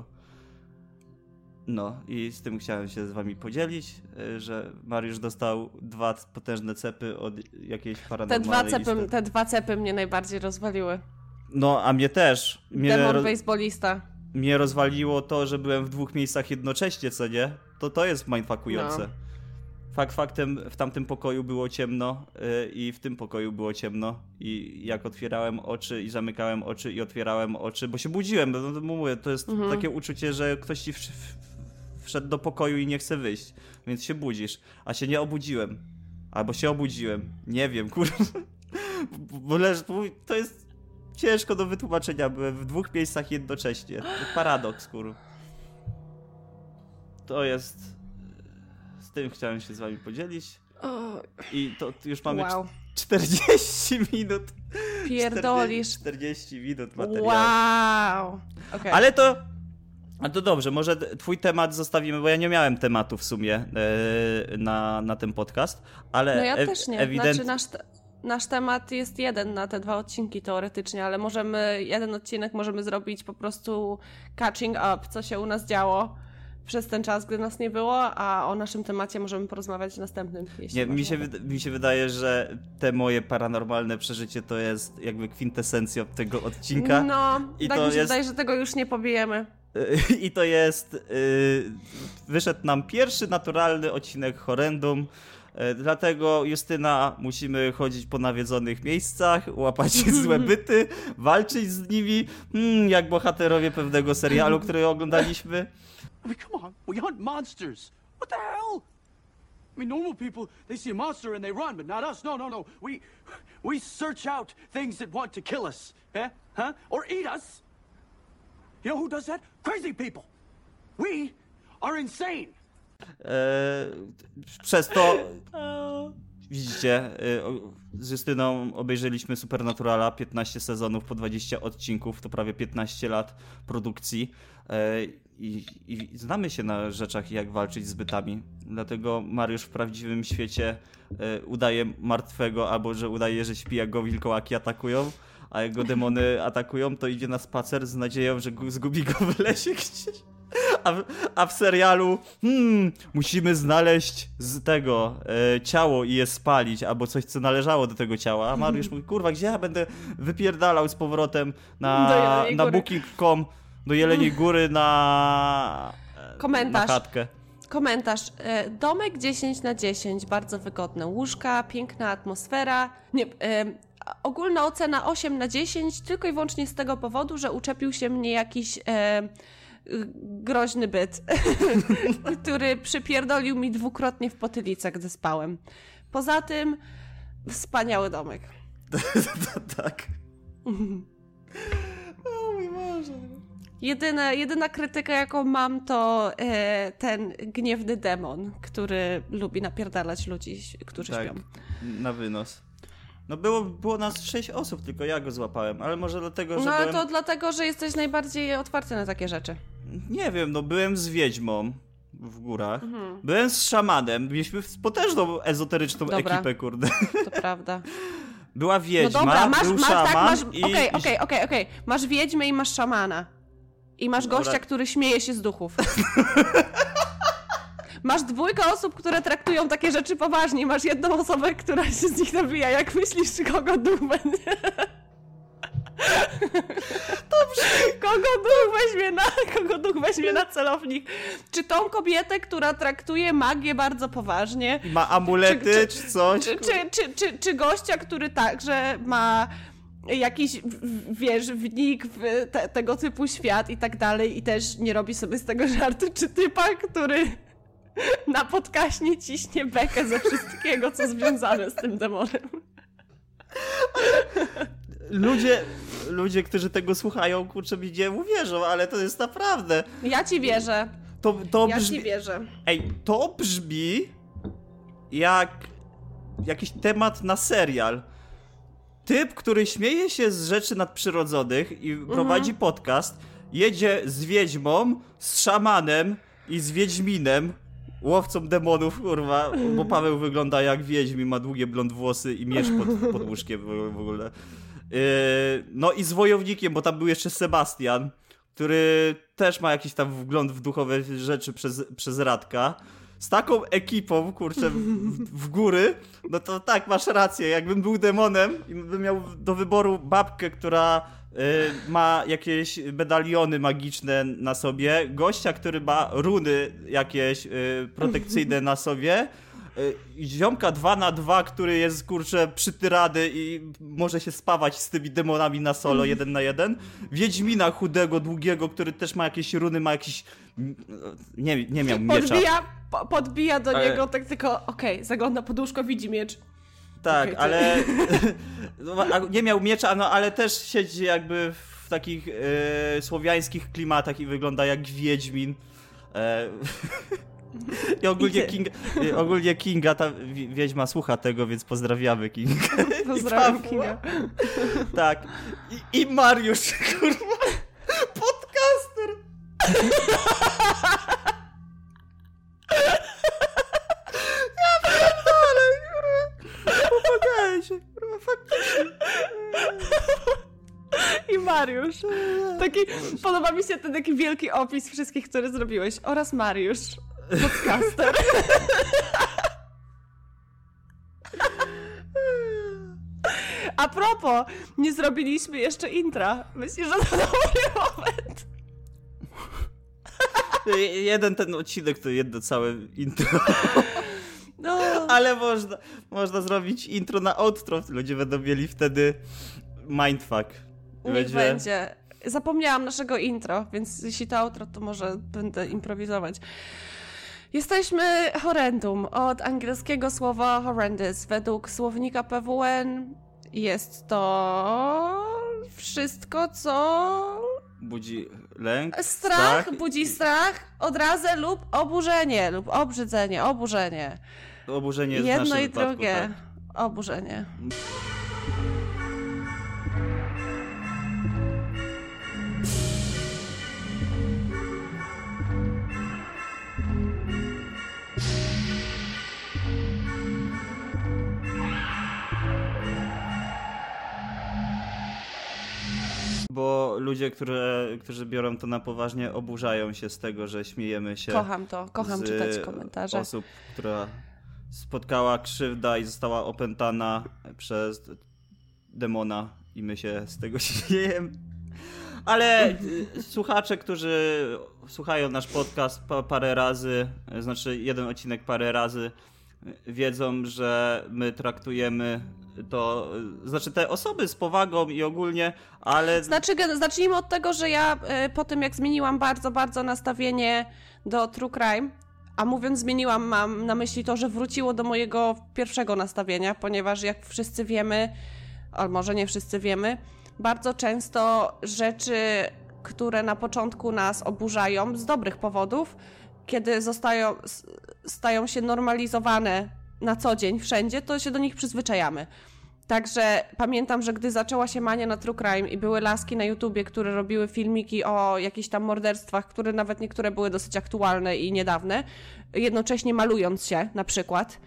No i z tym chciałem się z wami podzielić, yy, że Mariusz dostał dwa potężne cepy od jakiejś Te paranormalnej dwa, cepy, istoty. te dwa cepy mnie najbardziej rozwaliły. No, a mnie też. Mnie, Demon ro- baseballista. mnie rozwaliło to, że byłem w dwóch miejscach jednocześnie, co nie? To to jest mindfuckujące. No. Fakt faktem, w tamtym pokoju było ciemno yy, i w tym pokoju było ciemno i jak otwierałem oczy i zamykałem oczy i otwierałem oczy, bo się budziłem, no, no, mówię, to jest Mhm. takie uczucie, że ktoś ci w, w, wszedł do pokoju i nie chce wyjść, więc się budzisz, a się nie obudziłem. Albo się obudziłem, nie wiem, kurwa. Bo leż, bo to jest ciężko do wytłumaczenia, byłem w dwóch miejscach jednocześnie. To paradoks, kurwa. To jest... Z tym chciałem się z wami podzielić. O, I to już mamy wow. czterdzieści minut. Pierdolisz. czterdzieści minut materiału. Wow. Okay. Ale to A to dobrze, może twój temat zostawimy, bo ja nie miałem tematu w sumie yy, na, na ten podcast, ale No ja e- też nie. ewidentnie... Znaczy nasz, te, nasz temat jest jeden na te dwa odcinki teoretycznie, ale możemy, jeden odcinek możemy zrobić po prostu catching up, co się u nas działo przez ten czas, gdy nas nie było, a o naszym temacie możemy porozmawiać w następnym. Jeśli Nie, mi można. się, wyda- mi się wydaje, że te moje paranormalne przeżycie to jest jakby kwintesencja tego odcinka. No, I tak to mi się jest- wydaje, że tego już nie pobijemy. I to jest... Yy, wyszedł nam pierwszy naturalny odcinek Horrendum. Yy, dlatego, Justyna, musimy chodzić po nawiedzonych miejscach, łapać złe byty, walczyć z nimi, hmm, jak bohaterowie pewnego serialu, który oglądaliśmy. I mean, come on, we hunt monsters. What the hell? I mean, normal people, they see a monster and they run, but not us. No, no, no. We we search out things that want to kill us. Eh? Huh? Or eat us. You know who does that? Crazy people. We are insane. E, przez to widzicie, e, o- z Justyną obejrzeliśmy Supernaturala, piętnaście sezonów po dwadzieścia odcinków, to prawie piętnaście lat produkcji e, i, i znamy się na rzeczach, jak walczyć z bytami. Dlatego Mariusz w prawdziwym świecie e, udaje martwego, albo że udaje, że śpi, jak go wilkołaki atakują, a jak go demony atakują, to idzie na spacer z nadzieją, że gu- zgubi go w lesie gdzieś. A w, a w serialu hmm, musimy znaleźć z tego e, ciało i je spalić, albo coś, co należało do tego ciała. A Mariusz mówi, kurwa, gdzie ja będę wypierdalał z powrotem Do na, Jeleniej na Góry. booking kropka com do Jeleniej Góry na, e, Komentarz. na chatkę. Komentarz. E, Domek dziesięć na dziesięć, bardzo wygodne łóżka, piękna atmosfera. Nie, e, ogólna ocena osiem na dziesięć, tylko i wyłącznie z tego powodu, że uczepił się mnie jakiś e, groźny byt, który przypierdolił mi dwukrotnie w potylicę, gdy spałem. Poza tym wspaniały domek. Tak. O mój Boże. Jedyna, jedyna krytyka, jaką mam, to e, ten gniewny demon, który lubi napierdalać ludzi, którzy Tak, śpią. na wynos. No było, było nas sześć osób, tylko ja go złapałem, ale może dlatego, że No ale byłem... to dlatego, że jesteś najbardziej otwarty na takie rzeczy. Nie wiem, no byłem z wiedźmą w górach, Mhm. byłem z szamanem, mieliśmy potężną ezoteryczną Dobra. ekipę, kurde. To prawda. Była No wiedźma, dobra, masz, był masz, szaman tak, masz, i... okej, i- okej, okej, okej. Masz wiedźmę i masz szamana. I masz Dobra. gościa, który śmieje się z duchów. Masz dwójkę osób, które traktują takie rzeczy poważnie. Masz jedną osobę, która się z nich nabija. Jak myślisz, kogo duch będzie? Dobrze. Kogo duch weźmie na, kogo duch weźmie na celownik? Czy tą kobietę, która traktuje magię bardzo poważnie? I ma amulety, czy, Czy- coś. Czy, czy, czy, czy, czy gościa, który także ma jakiś, w- w- wiesz, wnik w te, tego typu świat i tak dalej i też nie robi sobie z tego żartu, czy typa, który na podkaśnie ciśnie bekę ze wszystkiego, co związane z tym demonem. Ludzie, ludzie, którzy tego słuchają, kurczę, mi nie uwierzą, ale to jest naprawdę... Ja ci wierzę. To, to Ja brzmi... ci wierzę. Ej, to brzmi jak jakiś temat na serial. Typ, który śmieje się z rzeczy nadprzyrodzonych i Mhm. prowadzi podcast, jedzie z wiedźmą, z szamanem i z wiedźminem, łowcą demonów, kurwa, bo Paweł wygląda jak wiedźmin, ma długie blond włosy i miecz pod, pod łóżkiem w ogóle. Yy, no i z wojownikiem, bo tam był jeszcze Sebastian, który też ma jakiś tam wgląd w duchowe rzeczy przez, przez Radka. Z taką ekipą, kurczę, w, w, w góry, no to tak, masz rację. Jakbym był demonem i bym miał do wyboru babkę, która y, ma jakieś medaliony magiczne na sobie, gościa, który ma runy jakieś y, protekcyjne na sobie, y, i ziomka dwa na dwa, który jest, kurczę, przytyrany i może się spawać z tymi demonami na solo, jeden na jeden. Wiedźmina chudego, długiego, który też ma jakieś runy, ma jakiś... Nie, nie miał miecza. Podbija, po, podbija do Ale- niego tak tylko, okej, zagląda pod łóżko, widzi miecz. Tak, Okej, to- ale no, a nie miał miecza, no ale też siedzi jakby w takich e, słowiańskich klimatach i wygląda jak Wiedźmin. E, I ogólnie, I- King, e, ogólnie Kinga, ta wi- wiedźma słucha tego, więc pozdrawiamy Kinga. Pozdrawiam Pawła. Kinga. Tak. I, I Mariusz, kurwa, podcaster. się, kurwa, faktycznie. I Mariusz. Taki, podoba mi się ten taki wielki opis wszystkich, które zrobiłeś. Oraz Mariusz, podcaster. A propos, nie zrobiliśmy jeszcze intra. Myślisz, że to dobry moment? Jeden ten odcinek to jedno całe intro. No. Ale można, można zrobić intro na outro. Ludzie będą mieli wtedy mindfuck. Niech będzie. będzie. Zapomniałam naszego intro, więc jeśli to outro, to może będę improwizować. Jesteśmy horrendum. Od angielskiego słowa horrendous. Według słownika P W N jest to wszystko, co budzi lęk, strach, strach, budzi strach, odrazę lub oburzenie, lub obrzydzenie, oburzenie. Oburzenie jest w jedno naszym i wypadku, drugie. tak. Oburzenie. Bo ludzie, które, którzy biorą to na poważnie, oburzają się z tego, że śmiejemy się. Kocham to, kocham z czytać komentarze. osób, która spotkała krzywda i została opętana przez demona i my się z tego śmiejemy. Ale słuchacze, którzy słuchają nasz podcast pa- parę razy, znaczy jeden odcinek parę razy, wiedzą, że my traktujemy to, znaczy te osoby z powagą i ogólnie, ale... Znaczy, zacznijmy od tego, że ja y, po tym jak zmieniłam bardzo, bardzo nastawienie do True Crime, a mówiąc zmieniłam, mam na myśli to, że wróciło do mojego pierwszego nastawienia, ponieważ jak wszyscy wiemy, albo może nie wszyscy wiemy, bardzo często rzeczy, które na początku nas oburzają z dobrych powodów, kiedy zostają, stają się normalizowane na co dzień wszędzie, to się do nich przyzwyczajamy. Także pamiętam, że gdy zaczęła się mania na True Crime i były laski na YouTubie, które robiły filmiki o jakichś tam morderstwach, które nawet niektóre były dosyć aktualne i niedawne, jednocześnie malując się na przykład.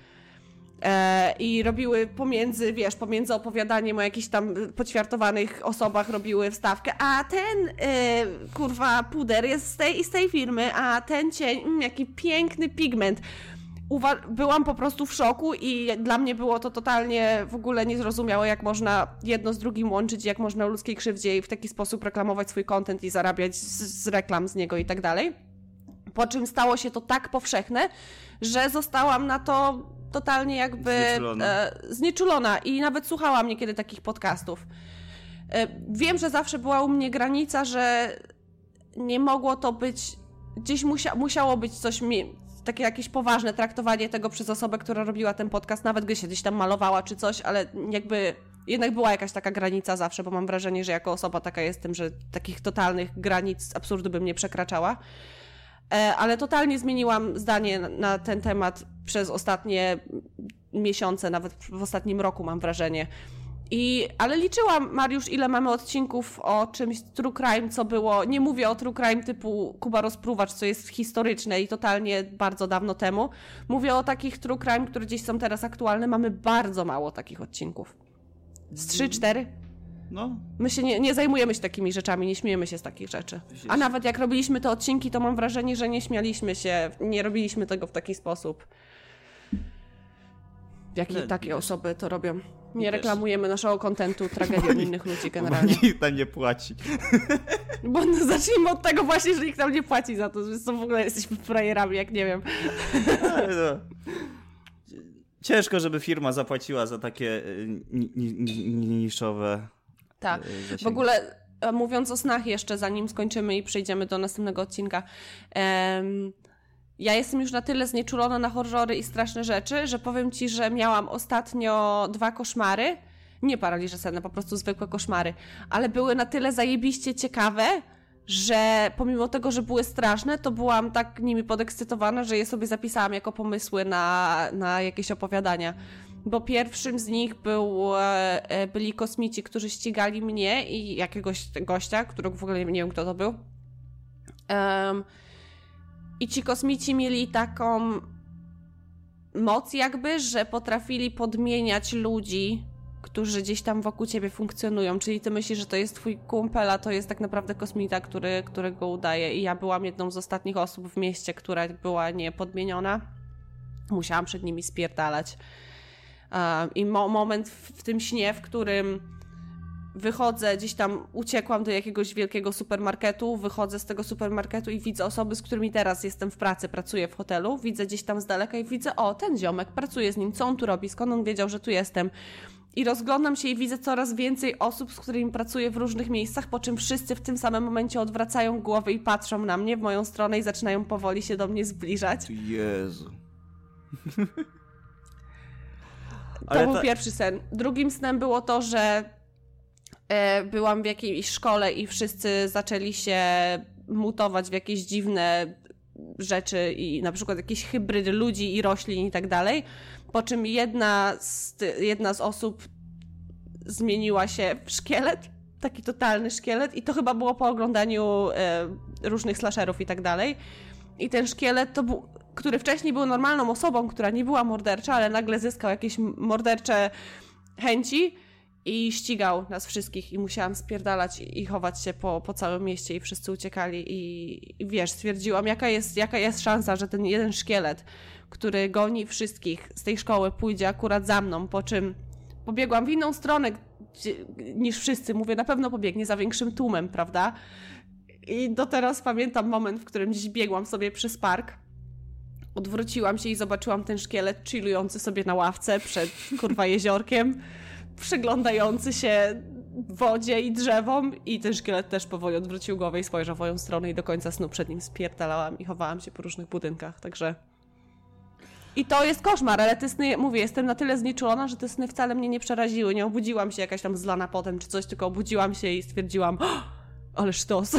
E, I robiły pomiędzy, wiesz, pomiędzy opowiadaniem o jakichś tam poćwiartowanych osobach robiły wstawkę, a ten, e, kurwa, puder jest z tej i z tej firmy, a ten cień, mm, jaki piękny pigment. Uwa- byłam po prostu w szoku i dla mnie było to totalnie w ogóle niezrozumiałe, jak można jedno z drugim łączyć, jak można o ludzkiej krzywdzie i w taki sposób reklamować swój content i zarabiać z, z reklam z niego i tak dalej. Po czym stało się to tak powszechne, że zostałam na to totalnie jakby Znieczulona. e, znieczulona i nawet słuchałam niekiedy takich podcastów. E, wiem, że zawsze była u mnie granica, że nie mogło to być, gdzieś musia, musiało być coś, mi, takie jakieś poważne traktowanie tego przez osobę, która robiła ten podcast, nawet gdy się gdzieś tam malowała czy coś, ale jakby jednak była jakaś taka granica zawsze, bo mam wrażenie, że jako osoba taka jestem, że takich totalnych granic absurdu bym nie przekraczała. Ale totalnie zmieniłam zdanie na ten temat przez ostatnie miesiące, nawet w ostatnim roku mam wrażenie. I, ale liczyłam, Mariusz, ile mamy odcinków o czymś True Crime, co było, nie mówię o True Crime typu Kuba Rozpruwacz, co jest historyczne i totalnie bardzo dawno temu. Mówię o takich True Crime, które gdzieś są teraz aktualne. Mamy bardzo mało takich odcinków. Z trzy, cztery. No. My się nie, nie zajmujemy się takimi rzeczami, nie śmiejemy się z takich rzeczy. A nawet jak robiliśmy te odcinki, to mam wrażenie, że nie śmialiśmy się, nie robiliśmy tego w taki sposób. W jaki Nie, takie wiesz. osoby to robią. Nie Wiesz. reklamujemy naszego kontentu tragedią innych ludzi Bo generalnie. nikt nam nie płaci. Bo no, zacznijmy od tego właśnie, że nikt nam nie płaci za to, że w ogóle jesteśmy frajerami, jak nie wiem. Ale no. Ciężko, żeby firma zapłaciła za takie ni- ni- ni- niszowe Tak. e, zasięgi. W ogóle e, mówiąc o snach jeszcze, zanim skończymy i przejdziemy do następnego odcinka, em, ja jestem już na tyle znieczulona na horrory i straszne rzeczy, że powiem ci, że miałam ostatnio dwa koszmary, nie paraliże senne, po prostu zwykłe koszmary, ale były na tyle zajebiście ciekawe, że pomimo tego, że były straszne, to byłam tak nimi podekscytowana, że je sobie zapisałam jako pomysły na, na jakieś opowiadania. Bo pierwszym z nich był, e, byli kosmici, którzy ścigali mnie i jakiegoś gościa, którego w ogóle nie, nie wiem, kto to był. Um, I ci kosmici mieli taką moc jakby, że potrafili podmieniać ludzi którzy gdzieś tam wokół ciebie funkcjonują, czyli ty myślisz, że to jest twój kumpel, a to jest tak naprawdę kosmita, który, którego udaje. I ja byłam jedną z ostatnich osób w mieście, która była niepodmieniona. Musiałam przed nimi spierdalać. Um, I mo- moment w, w tym śnie, w którym wychodzę, gdzieś tam uciekłam do jakiegoś wielkiego supermarketu, wychodzę z tego supermarketu i widzę osoby, z którymi teraz jestem w pracy, pracuję w hotelu, widzę gdzieś tam z daleka i widzę, o, ten ziomek, pracuję z nim, co on tu robi, skąd on wiedział, że tu jestem. I rozglądam się i widzę coraz więcej osób, z którymi pracuję w różnych miejscach, po czym wszyscy w tym samym momencie odwracają głowy i patrzą na mnie, w moją stronę i zaczynają powoli się do mnie zbliżać. Jezu. To Ale był ta- pierwszy sen. Drugim snem było to, że e, byłam w jakiejś szkole i wszyscy zaczęli się mutować w jakieś dziwne rzeczy i na przykład jakieś hybrydy ludzi i roślin i tak dalej, po czym jedna z, ty- jedna z osób zmieniła się w szkielet, taki totalny szkielet i to chyba było po oglądaniu e, różnych slasherów i tak dalej. I ten szkielet to był, który wcześniej był normalną osobą, która nie była mordercza, ale nagle zyskał jakieś mordercze chęci i ścigał nas wszystkich i musiałam spierdalać i chować się po, po całym mieście i wszyscy uciekali i, i wiesz, stwierdziłam, jaka jest, jaka jest szansa, że ten jeden szkielet, który goni wszystkich z tej szkoły, pójdzie akurat za mną, po czym pobiegłam w inną stronę gdzie, niż wszyscy, mówię, na pewno pobiegnie za większym tłumem, prawda? I do teraz pamiętam moment, w którym gdzieś biegłam sobie przez park, odwróciłam się i zobaczyłam ten szkielet chillujący sobie na ławce przed, kurwa, jeziorkiem, przyglądający się wodzie i drzewom i ten szkielet też powoli odwrócił głowę i spojrzał w moją stronę i do końca snu przed nim spierdalałam i chowałam się po różnych budynkach, także... I to jest koszmar, ale te sny, mówię, jestem na tyle znieczulona, że te sny wcale mnie nie przeraziły, nie obudziłam się jakaś tam zlana potem czy coś, tylko obudziłam się i stwierdziłam, oh, ale sztos.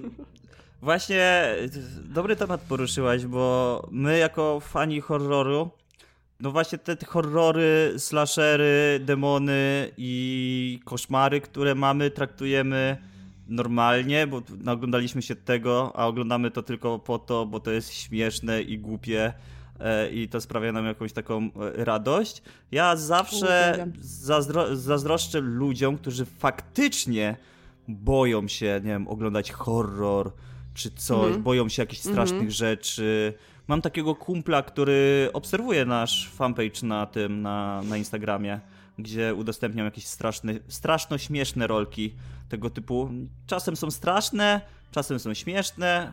Właśnie dobry temat poruszyłaś, bo my jako fani horroru, no właśnie te horrory, slashery, demony i koszmary, które mamy, traktujemy normalnie, bo naoglądaliśmy się tego, a oglądamy to tylko po to, bo to jest śmieszne i głupie e, i to sprawia nam jakąś taką e, radość. Ja zawsze Uwielbiam. zazdro- zazdroszczę ludziom, którzy faktycznie boją się, nie wiem, oglądać horror czy coś, Mhm. boją się jakichś strasznych Mhm. rzeczy. Mam takiego kumpla, który obserwuje nasz fanpage na tym, na, na Instagramie, gdzie udostępniam jakieś straszne, straszno śmieszne rolki tego typu. Czasem są straszne, czasem są śmieszne.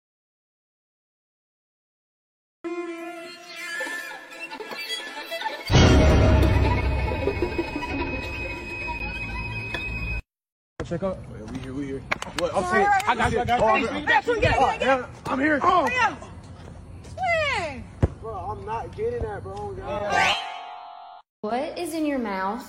Check out. We here, we here. What? I'm saying, I got you, I got you. Oh, I'm, oh, I'm here. Oh. Bro, I'm not getting that, bro. What is in your mouth?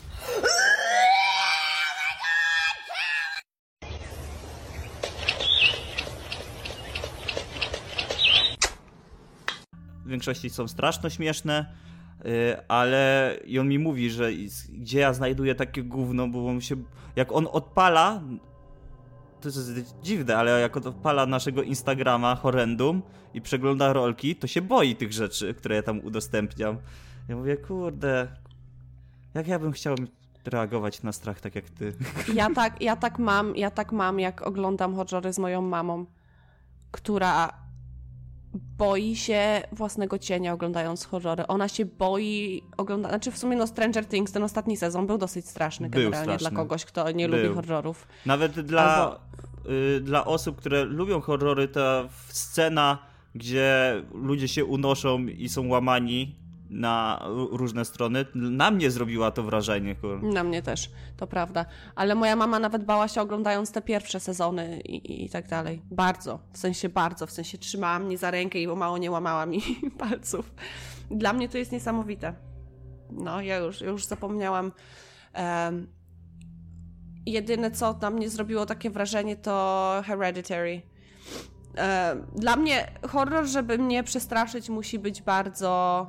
W większości są straszno śmieszne, yy, ale i on mi mówi, że z- gdzie ja znajduję takie gówno, bo on się, jak on odpala, to jest dziwne, ale jak on odpala naszego Instagrama Horrendum i przegląda rolki, to się boi tych rzeczy, które ja tam udostępniam. Ja mówię, kurde, jak ja bym chciał reagować na strach tak jak ty. Ja tak, ja tak mam, ja tak mam, jak oglądam horrory z moją mamą, która boi się własnego cienia oglądając horrory. Ona się boi oglądać, znaczy w sumie no Stranger Things, ten ostatni sezon był dosyć straszny Był generalnie straszny. dla kogoś, kto nie Był. lubi horrorów. Nawet dla, Albo- y, dla osób, które lubią horrory, ta scena, gdzie ludzie się unoszą i są łamani na r- różne strony, na mnie zrobiła to wrażenie. Kur. Na mnie też, to prawda. Ale moja mama nawet bała się oglądając te pierwsze sezony i, i, i tak dalej. Bardzo, w sensie bardzo, w sensie trzymała mnie za rękę i mało nie łamała mi palców. Dla mnie to jest niesamowite. No, ja już, już zapomniałam. Um, jedyne, co na mnie zrobiło takie wrażenie, to Hereditary. Um, dla mnie horror, żeby mnie przestraszyć, musi być bardzo...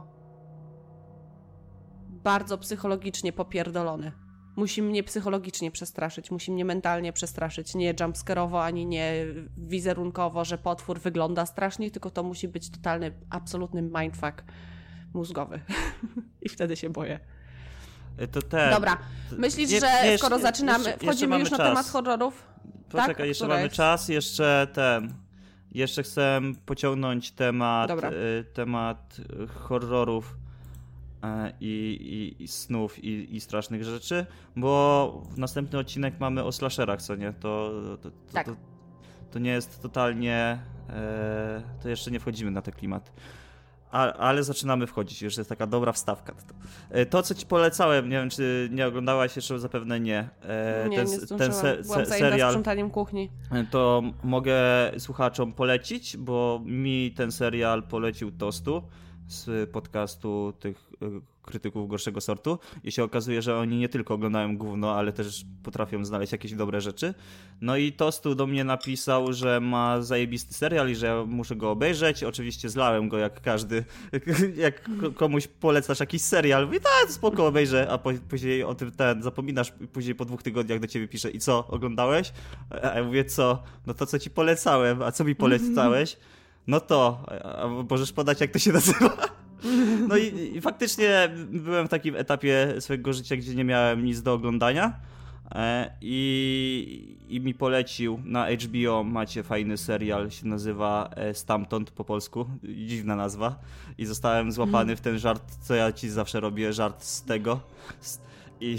bardzo psychologicznie popierdolony. Musi mnie psychologicznie przestraszyć, musi mnie mentalnie przestraszyć. Nie jumpscare'owo, ani nie wizerunkowo, że potwór wygląda strasznie, tylko to musi być totalny, absolutny mindfuck mózgowy. I wtedy się boję. To ten. Dobra, myślisz, Nie- że nie, skoro jeszcze- zaczynamy, jeszcze- wchodzimy jeszcze już na mamy temat czas. horrorów? Poczekaj, tak? jeszcze Która mamy jest? czas, jeszcze ten. Jeszcze chcę pociągnąć temat, Dobra. y, temat y, horrorów y, i, i, i snów i, i strasznych rzeczy, bo w następny odcinek mamy o slasherach, co nie? To, to, to, Tak. to, to nie jest totalnie... E, to jeszcze nie wchodzimy na ten klimat. A, ale zaczynamy wchodzić, już jest taka dobra wstawka. E, To, co ci polecałem, nie wiem, czy nie oglądałaś jeszcze, zapewne nie. E, Nie, ten, nie ten zdążyłam. se, Byłam se, zajęta serial, sprzątaniem kuchni. to mogę słuchaczom polecić, bo mi ten serial polecił Tostu z podcastu tych y, krytyków gorszego sortu i się okazuje, że oni nie tylko oglądają gówno, ale też potrafią znaleźć jakieś dobre rzeczy. No i Tostu do mnie napisał, że ma zajebisty serial i że ja muszę go obejrzeć. Oczywiście zlałem go jak każdy, jak komuś polecasz jakiś serial. Mówi, tak, spoko, obejrzę, a później o tym ten zapominasz, później po dwóch tygodniach do ciebie pisze i co, oglądałeś? A ja mówię, co? No to, co ci polecałem, a co mi polecałeś? No to, a możesz podać, jak to się nazywa? No i, i faktycznie byłem w takim etapie swojego życia, gdzie nie miałem nic do oglądania e, i, i mi polecił na H B O, macie fajny serial, się nazywa e, Stamtąd po polsku, dziwna nazwa, i zostałem złapany w ten żart, co ja ci zawsze robię, żart z tego i...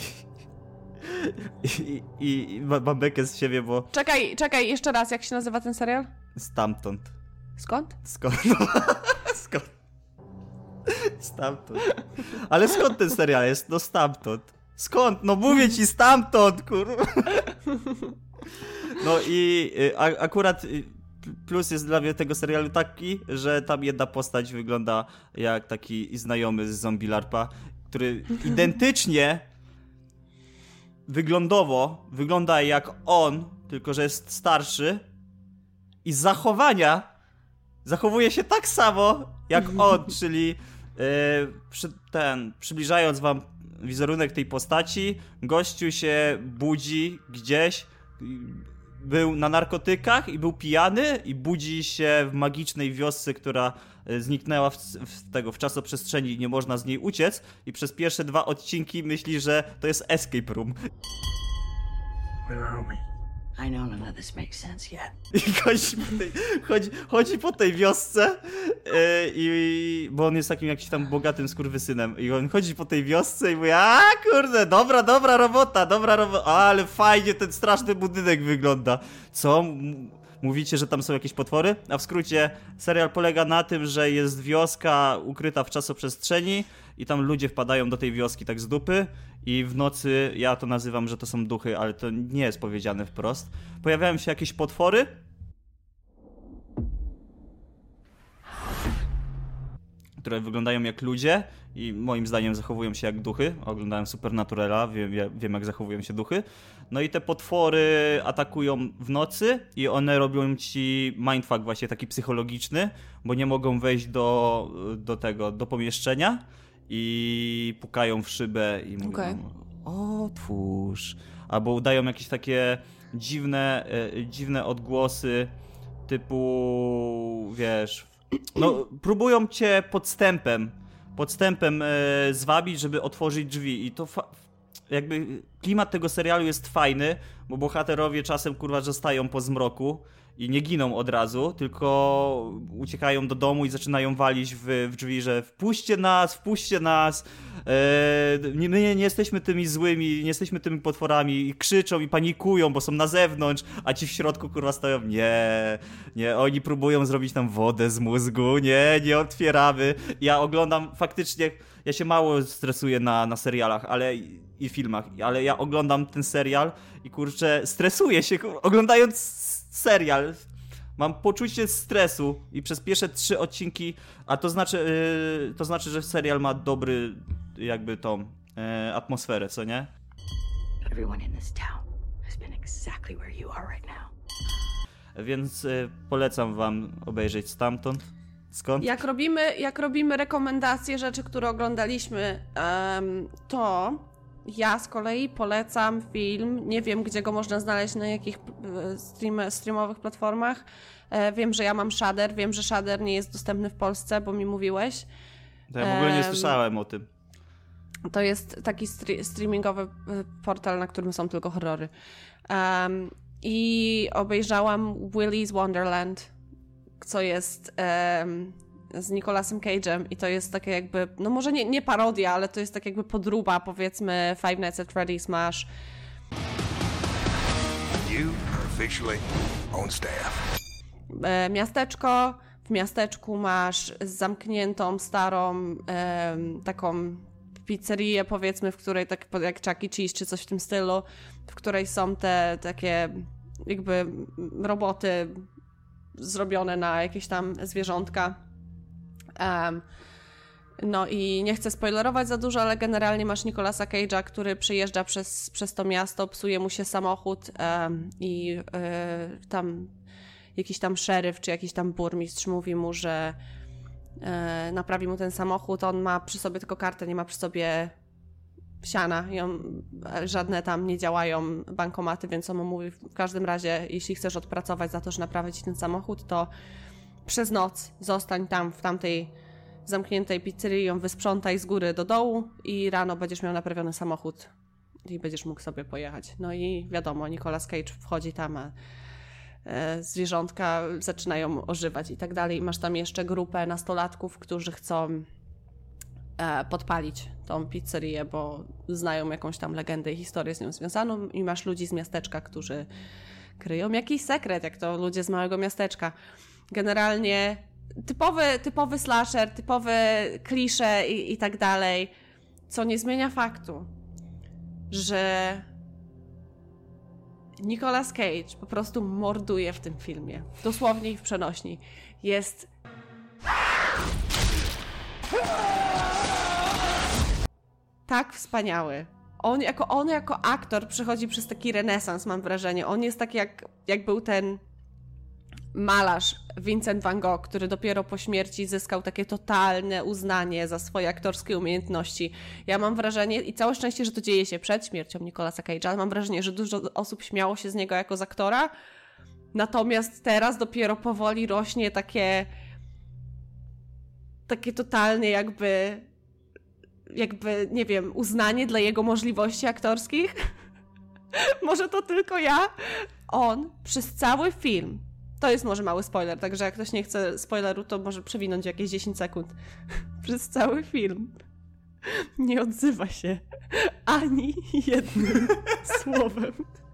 I, i, i mam bekę z siebie, bo Czekaj, czekaj, jeszcze raz, jak się nazywa ten serial? stamtąd. Skąd? Skąd? Skąd? Stamtąd. Ale skąd ten serial jest? No stamtąd. Skąd? No mówię ci stamtąd, kurwa. No i y, a, akurat y, plus jest dla mnie tego serialu taki, że tam jedna postać wygląda jak taki znajomy z Zombie Larpa, który identycznie wyglądowo wygląda jak on, tylko że jest starszy i z zachowania zachowuje się tak samo jak on, czyli yy, przy, ten, przybliżając wam wizerunek tej postaci, gościu się budzi gdzieś, był na narkotykach i był pijany i budzi się w magicznej wiosce, która zniknęła w, w tego w czasoprzestrzeni i nie można z niej uciec i przez pierwsze dwa odcinki myśli, że to jest escape room. Where are we? I know none of this makes sense yet. I chodzi po tej, chodzi, chodzi po tej wiosce yy, i bo on jest takim jakimś tam bogatym skurwysynem i on chodzi po tej wiosce i mówi, a kurde, dobra, dobra robota, dobra robota, ale fajnie ten straszny budynek wygląda. Co? M- Mówicie, że tam są jakieś potwory? A w skrócie serial polega na tym, że jest wioska ukryta w czasoprzestrzeni i tam ludzie wpadają do tej wioski tak z dupy i w nocy, ja to nazywam, że to są duchy, ale to nie jest powiedziane wprost, pojawiają się jakieś potwory, które wyglądają jak ludzie i moim zdaniem zachowują się jak duchy. Oglądałem Supernaturala, wiem, wiem jak zachowują się duchy. No i te potwory atakują w nocy i one robią ci mindfuck właśnie taki psychologiczny, bo nie mogą wejść do, do tego, do pomieszczenia i pukają w szybę i mówią, Okej. otwórz. Albo udają jakieś takie dziwne, e, dziwne odgłosy typu, wiesz, no próbują cię podstępem, podstępem e, zwabić, żeby otworzyć drzwi i to fa- jakby klimat tego serialu jest fajny, bo bohaterowie czasem kurwa zostają po zmroku i nie giną od razu, tylko uciekają do domu i zaczynają walić w, w drzwi, że wpuśćcie nas, wpuśćcie nas, e, nie, my nie, nie jesteśmy tymi złymi, nie jesteśmy tymi potworami i krzyczą i panikują, bo są na zewnątrz, a ci w środku kurwa stoją, nie, nie, oni próbują zrobić tam wodę z mózgu, nie, nie otwieramy. Ja oglądam faktycznie, ja się mało stresuję na, na serialach, ale i filmach, ale ja oglądam ten serial i kurczę, stresuję się, kur... oglądając serial. Mam poczucie stresu i przez pierwsze trzy odcinki, a to znaczy, yy, to znaczy, że serial ma dobry, jakby tą yy, atmosferę, co nie? Everyone in this town has been exactly where you are right now. Więc yy, polecam wam obejrzeć Stamtąd. Skąd? Jak robimy, jak robimy rekomendacje rzeczy, które oglądaliśmy, em, to ja z kolei polecam film, nie wiem gdzie go można znaleźć, na jakich e, stream, streamowych platformach. E, wiem, że ja mam Shudder, wiem, że Shudder nie jest dostępny w Polsce, bo mi mówiłeś. To ja w ogóle nie Em, słyszałem o tym. To jest taki stre- streamingowy portal, na którym są tylko horrory. Um, I obejrzałam Willy's Wonderland, co jest um, z Nicolasem Cage'em i to jest takie jakby, no może nie, nie parodia, ale to jest tak jakby podróba, powiedzmy, Five Nights at Freddy's masz. You are officially on staff. E, miasteczko, w miasteczku masz zamkniętą, starą, e, taką pizzerię, powiedzmy, w której, tak jak Chuck E. Cheese czy coś w tym stylu, w której są te takie jakby roboty zrobione na jakieś tam zwierzątka. Um, no i nie chcę spoilerować za dużo, ale generalnie masz Nicolasa Cage'a, który przyjeżdża przez, przez to miasto, psuje mu się samochód um, i y, tam jakiś tam szeryf czy jakiś tam burmistrz mówi mu, że y, naprawi mu ten samochód. On ma przy sobie tylko kartę, nie ma przy sobie siana i on, żadne tam nie działają bankomaty, więc on mu mówi w każdym razie, jeśli chcesz odpracować za to, że naprawię ci ten samochód, to przez noc zostań tam w tamtej zamkniętej pizzerii, ją wysprzątaj z góry do dołu i rano będziesz miał naprawiony samochód i będziesz mógł sobie pojechać. No i wiadomo, Nicolas Cage wchodzi tam, a e, zwierzątka zaczynają ożywać i tak dalej. I masz tam jeszcze grupę nastolatków, którzy chcą e, podpalić tą pizzerię, bo znają jakąś tam legendę i historię z nią związaną i masz ludzi z miasteczka, którzy kryją jakiś sekret, jak to ludzie z małego miasteczka. Generalnie typowy, typowy slasher, typowe klisze i, i tak dalej, co nie zmienia faktu, że Nicolas Cage po prostu morduje w tym filmie. Dosłownie i w przenośni. Jest tak wspaniały. On jako, on jako aktor przechodzi przez taki renesans, mam wrażenie. On jest taki jak, jak był ten malarz Vincent van Gogh, który dopiero po śmierci zyskał takie totalne uznanie za swoje aktorskie umiejętności. Ja mam wrażenie, i całe szczęście, że to dzieje się przed śmiercią Nicolasa Cage'a, ale mam wrażenie, że dużo osób śmiało się z niego jako z aktora, natomiast teraz dopiero powoli rośnie takie takie totalnie jakby jakby, nie wiem, uznanie dla jego możliwości aktorskich. Może to tylko ja? On przez cały film, to jest może mały spoiler, także jak ktoś nie chce spoileru, to może przewinąć jakieś dziesięć sekund. Przez cały film nie odzywa się ani jednym słowem.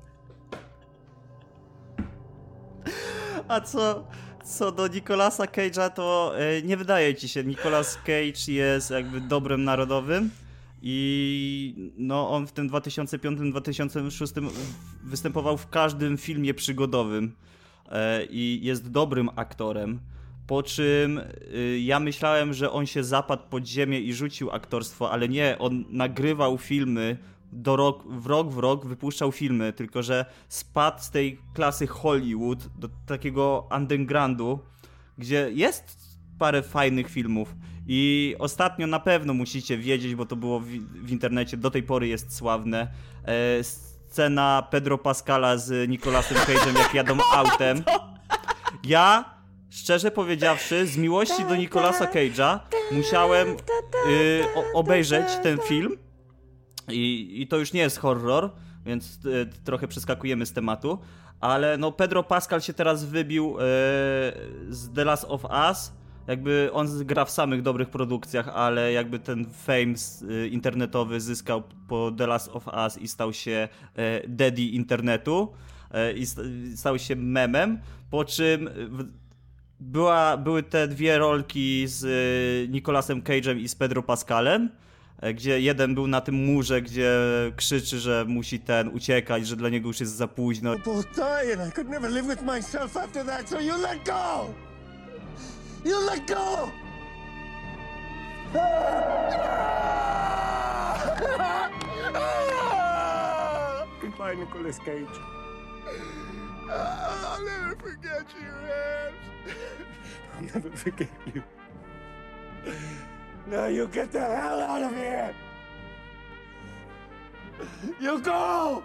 A co, co do Nicolasa Cage'a, to e, nie wydaje ci się, Nicolas Cage jest jakby dobrem narodowym i no on w tym dwa tysiące piątym dwa tysiące szóstym występował w każdym filmie przygodowym e, i jest dobrym aktorem. Po czym y, ja myślałem, że on się zapadł pod ziemię i rzucił aktorstwo, ale nie, on nagrywał filmy do rok, w rok w rok wypuszczał filmy, tylko że spadł z tej klasy Hollywood do takiego undergroundu, gdzie jest parę fajnych filmów i ostatnio na pewno musicie wiedzieć, bo to było w, w internecie, do tej pory jest sławne, e, scena Pedro Pascala z Nicolasem Cage'em, jak jadą autem. Ja, szczerze powiedziawszy, z miłości do Nicolasa Cage'a musiałem y, o, obejrzeć ten film. I, I to już nie jest horror, więc y, trochę przeskakujemy z tematu, ale no Pedro Pascal się teraz wybił y, z The Last of Us, jakby on gra w samych dobrych produkcjach, ale jakby ten fame y, internetowy zyskał po The Last of Us i stał się y, daddy internetu y, i st- stał się memem, po czym w, była, były te dwie rolki z y, Nicolasem Cage'em i z Pedro Pascalem, gdzie jeden był na tym murze, gdzie krzyczy, że musi ten uciekać, że dla niego już jest za późno. Both die and I could never live with myself after that, so you let go! You let go! Goodbye, Nicolas Cage. I'll never forget you, Rams. I'll never forget you. Now you get the hell out of here! You go!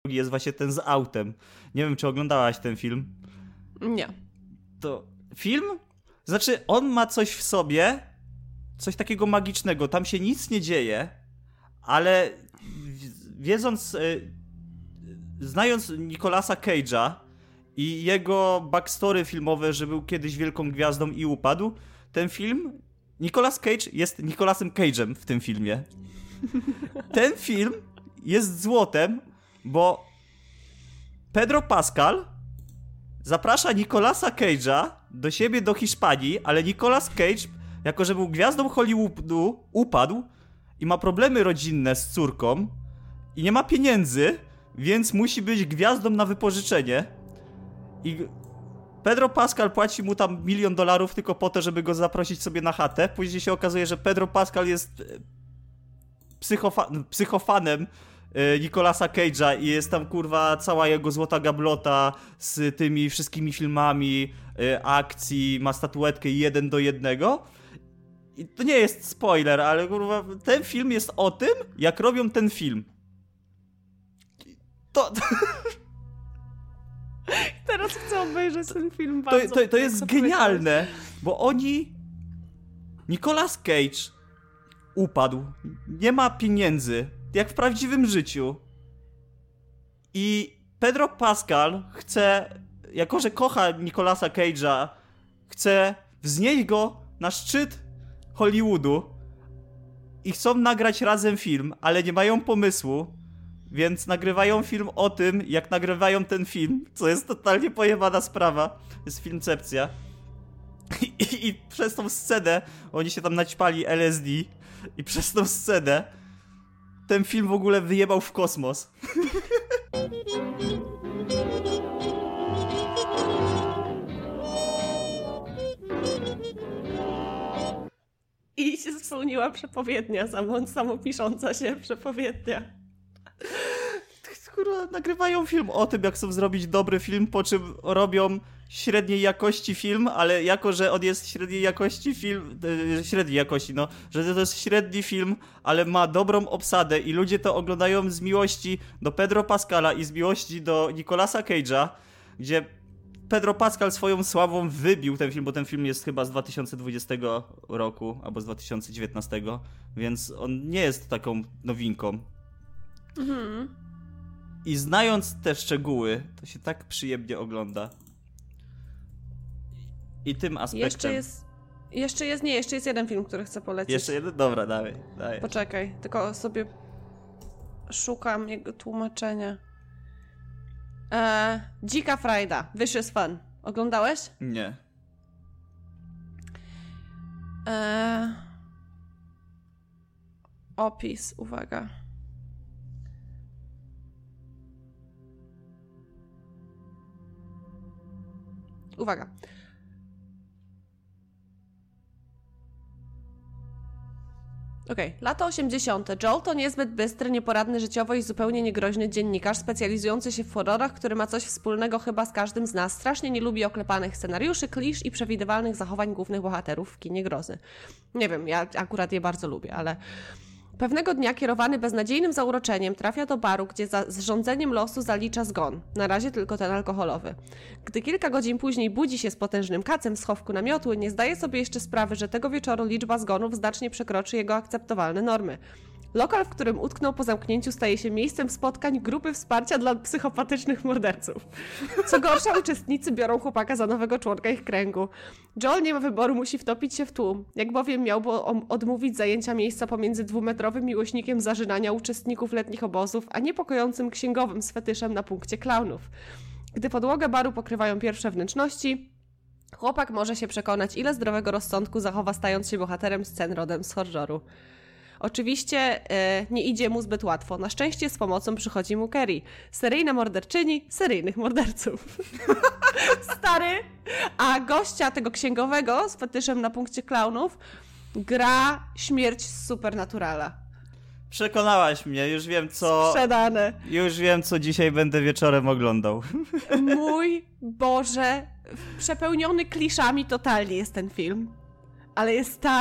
jest właśnie ten z autem. Nie wiem, czy oglądałaś ten film. Nie. To film? Znaczy, on ma coś w sobie, coś takiego magicznego. Tam się nic nie dzieje, ale wiedząc, znając Nicolasa Cage'a i jego backstory filmowe, że był kiedyś wielką gwiazdą i upadł, ten film, Nicolas Cage jest Nicolasem Cage'em w tym filmie. Ten film jest złotem, bo Pedro Pascal zaprasza Nicolasa Cage'a do siebie do Hiszpanii, ale Nicolas Cage, jako że był gwiazdą Hollywoodu, upadł i ma problemy rodzinne z córką i nie ma pieniędzy, więc musi być gwiazdą na wypożyczenie. I Pedro Pascal płaci mu tam milion dolarów tylko po to, żeby go zaprosić sobie na chatę. Później się okazuje, że Pedro Pascal jest psychofa- psychofanem Nicolasa Cage'a i jest tam, kurwa, cała jego złota gablota z tymi wszystkimi filmami akcji, ma statuetkę jeden do jednego. I to nie jest spoiler, ale, kurwa, ten film jest o tym, jak robią ten film. To... Teraz chcę obejrzeć ten film bardzo. To, to, to jest genialne, bo oni... Nicolas Cage upadł, nie ma pieniędzy, jak w prawdziwym życiu. I Pedro Pascal chce, jako że kocha Nicolasa Cage'a, chce wznieść go na szczyt Hollywoodu i chcą nagrać razem film, ale nie mają pomysłu, więc nagrywają film o tym, jak nagrywają ten film, co jest totalnie pojebana sprawa. To jest filmcepcja. I, i, I przez tą scenę oni się tam naćpali L S D i przez tą scenę ten film w ogóle wyjebał w kosmos. I się spełniła przepowiednia, samo, samopisząca się przepowiednia. Kurwa, nagrywają film o tym, jak chcą zrobić dobry film, po czym robią średniej jakości film, ale jako, że on jest średniej jakości film, yy, średniej jakości, no, że to jest średni film, ale ma dobrą obsadę i ludzie to oglądają z miłości do Pedro Pascala i z miłości do Nicolasa Cage'a, gdzie Pedro Pascal swoją sławą wybił ten film, bo ten film jest chyba z dwa tysiące dwudziestego roku, albo z dwa tysiące dziewiętnastego, więc on nie jest taką nowinką. Mhm. I znając te szczegóły, to się tak przyjemnie ogląda. I tym aspektem... Jeszcze jest... Jeszcze jest... Nie, jeszcze jest jeden film, który chcę polecić. Jeszcze jeden? Dobra, dawaj, dawaj. Poczekaj, tylko sobie szukam jego tłumaczenia. Eee, Dzika Frajda. Vicious Fun. Oglądałeś? Nie. Eee, opis, uwaga. Uwaga. Okej, okay. Lata osiemdziesiąte. Joel to niezbyt bystry, nieporadny życiowo i zupełnie niegroźny dziennikarz specjalizujący się w horrorach, który ma coś wspólnego chyba z każdym z nas. Strasznie nie lubi oklepanych scenariuszy, klisz i przewidywalnych zachowań głównych bohaterów w kinie grozy. Nie wiem, ja akurat je bardzo lubię, ale... Pewnego dnia kierowany beznadziejnym zauroczeniem trafia do baru, gdzie za zrządzeniem losu zalicza zgon. Na razie tylko ten alkoholowy. Gdy kilka godzin później budzi się z potężnym kacem w schowku namiotu, nie zdaje sobie jeszcze sprawy, że tego wieczoru liczba zgonów znacznie przekroczy jego akceptowalne normy. Lokal, w którym utknął po zamknięciu, staje się miejscem spotkań grupy wsparcia dla psychopatycznych morderców. Co gorsza, uczestnicy biorą chłopaka za nowego członka ich kręgu. Joel nie ma wyboru, musi wtopić się w tłum. Jak bowiem miałby odmówić zajęcia miejsca pomiędzy dwumetrowym miłośnikiem zażynania uczestników letnich obozów, a niepokojącym księgowym z fetyszem na punkcie klaunów. Gdy podłogę baru pokrywają pierwsze wnętrzności, chłopak może się przekonać, ile zdrowego rozsądku zachowa, stając się bohaterem scen rodem z horroru. Oczywiście e, nie idzie mu zbyt łatwo. Na szczęście z pomocą przychodzi mu Carrie. Seryjna morderczyni seryjnych morderców. Stary, a gościa tego księgowego z fetyszem na punkcie klaunów gra śmierć z Supernaturala. Przekonałaś mnie, już wiem co... Sprzedane. Już wiem, co dzisiaj będę wieczorem oglądał. Mój Boże, przepełniony kliszami totalnie jest ten film. Ale jest tak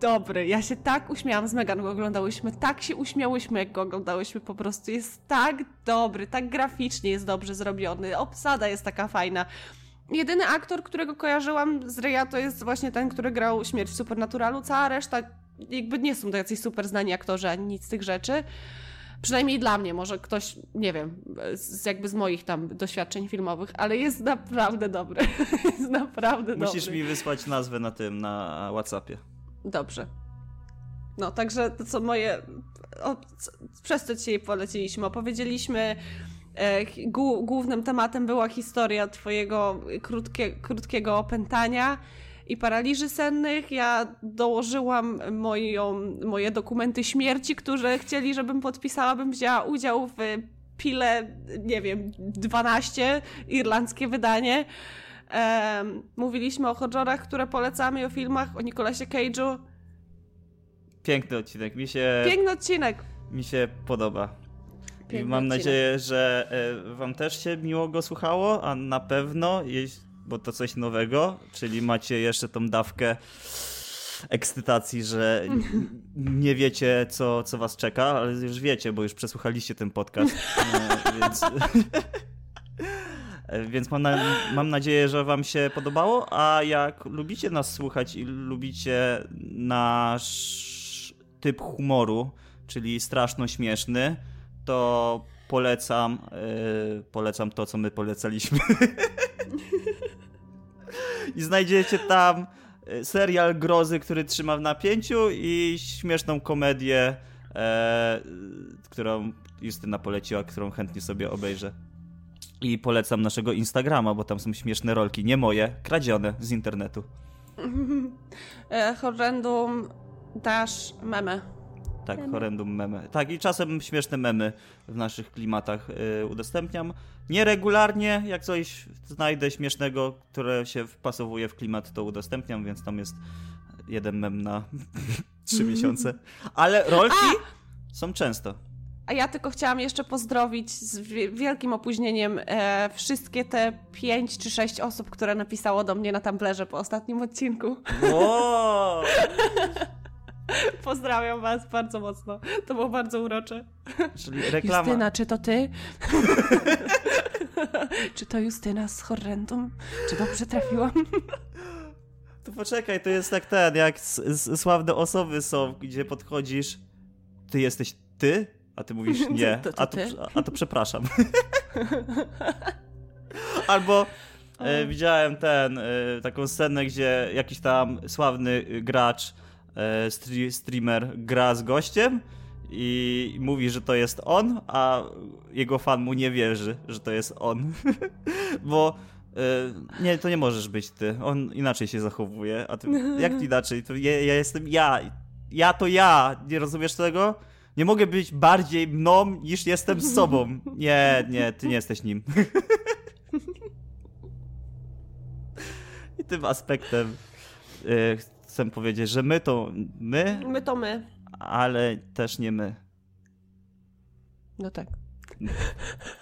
dobry. Ja się tak uśmiałam z Megan, go oglądałyśmy, tak się uśmiałyśmy, jak go oglądałyśmy po prostu. Jest tak dobry, tak graficznie jest dobrze zrobiony, obsada jest taka fajna. Jedyny aktor, którego kojarzyłam z Ryja, to jest właśnie ten, który grał Śmierć w Supernaturalu. Cała reszta jakby nie są to jacyś super znani aktorzy, ani nic z tych rzeczy. Przynajmniej dla mnie, może ktoś, nie wiem, z, jakby z moich tam doświadczeń filmowych, ale jest naprawdę dobry. Jest naprawdę dobry. Musisz mi wysłać nazwę na tym, na WhatsAppie. Dobrze. No, także to co moje... O, co, przez co dzisiaj poleciliśmy. Opowiedzieliśmy... E, głó- głównym tematem była historia twojego krótkie, krótkiego opętania i paraliży sennych. Ja dołożyłam moją, moje dokumenty śmierci, które chcieli, żebym podpisała, bym wzięła udział w Pile, nie wiem, dwanaście, irlandzkie wydanie. E, mówiliśmy o horrorach, które polecamy, o filmach, o Nicolasie Cage'u. Piękny odcinek, mi się... Piękny odcinek. Mi się podoba. Piękny I mam odcinek. nadzieję, że e, wam też się miło go słuchało, a na pewno, jeś- bo to coś nowego, czyli macie jeszcze tą dawkę ekscytacji, że n- nie wiecie, co, co was czeka, ale już wiecie, bo już przesłuchaliście ten podcast, e, więc... Więc mam, na, mam nadzieję, że wam się podobało, a jak lubicie nas słuchać i lubicie nasz typ humoru, czyli straszno śmieszny, to polecam, yy, polecam to, co my polecaliśmy. I znajdziecie tam serial grozy, który trzyma w napięciu i śmieszną komedię, e, którą Justyna poleciła, którą chętnie sobie obejrzę. I polecam naszego Instagrama, bo tam są śmieszne rolki, nie moje, kradzione z internetu. e, Horrendum dash meme. Tak, horrendum memy. Tak, i czasem śmieszne memy w naszych klimatach y, udostępniam. Nieregularnie, jak coś znajdę śmiesznego, które się wpasowuje w klimat, to udostępniam, więc tam jest jeden mem na trzy miesiące. Ale rolki A! są często. A ja tylko chciałam jeszcze pozdrowić z wielkim opóźnieniem e, wszystkie te pięć czy sześć osób, które napisało do mnie na Tumblerze po ostatnim odcinku. Wow! Pozdrawiam was bardzo mocno. To było bardzo urocze. Czyli reklama. Justyna, czy to ty? Czy to Justyna z Horrendum? Czy dobrze trafiłam? To poczekaj, to jest jak ten, jak s- s- sławne osoby są, gdzie podchodzisz, ty jesteś ty? A ty mówisz nie, To- to a, to, ty? a to przepraszam. Albo e, widziałem ten, e, taką scenę, gdzie jakiś tam sławny gracz, e, stri- streamer gra z gościem i mówi, że to jest on, a jego fan mu nie wierzy, że to jest on. Bo e, nie, to nie możesz być ty. On inaczej się zachowuje, a ty, jak inaczej? To ja, ja jestem ja. Ja to ja. Nie rozumiesz tego? Nie mogę być bardziej mną, niż jestem z sobą. Nie, nie, ty nie jesteś nim. I tym aspektem y, chcę powiedzieć, że my to my, My to my. ale też nie my. No tak.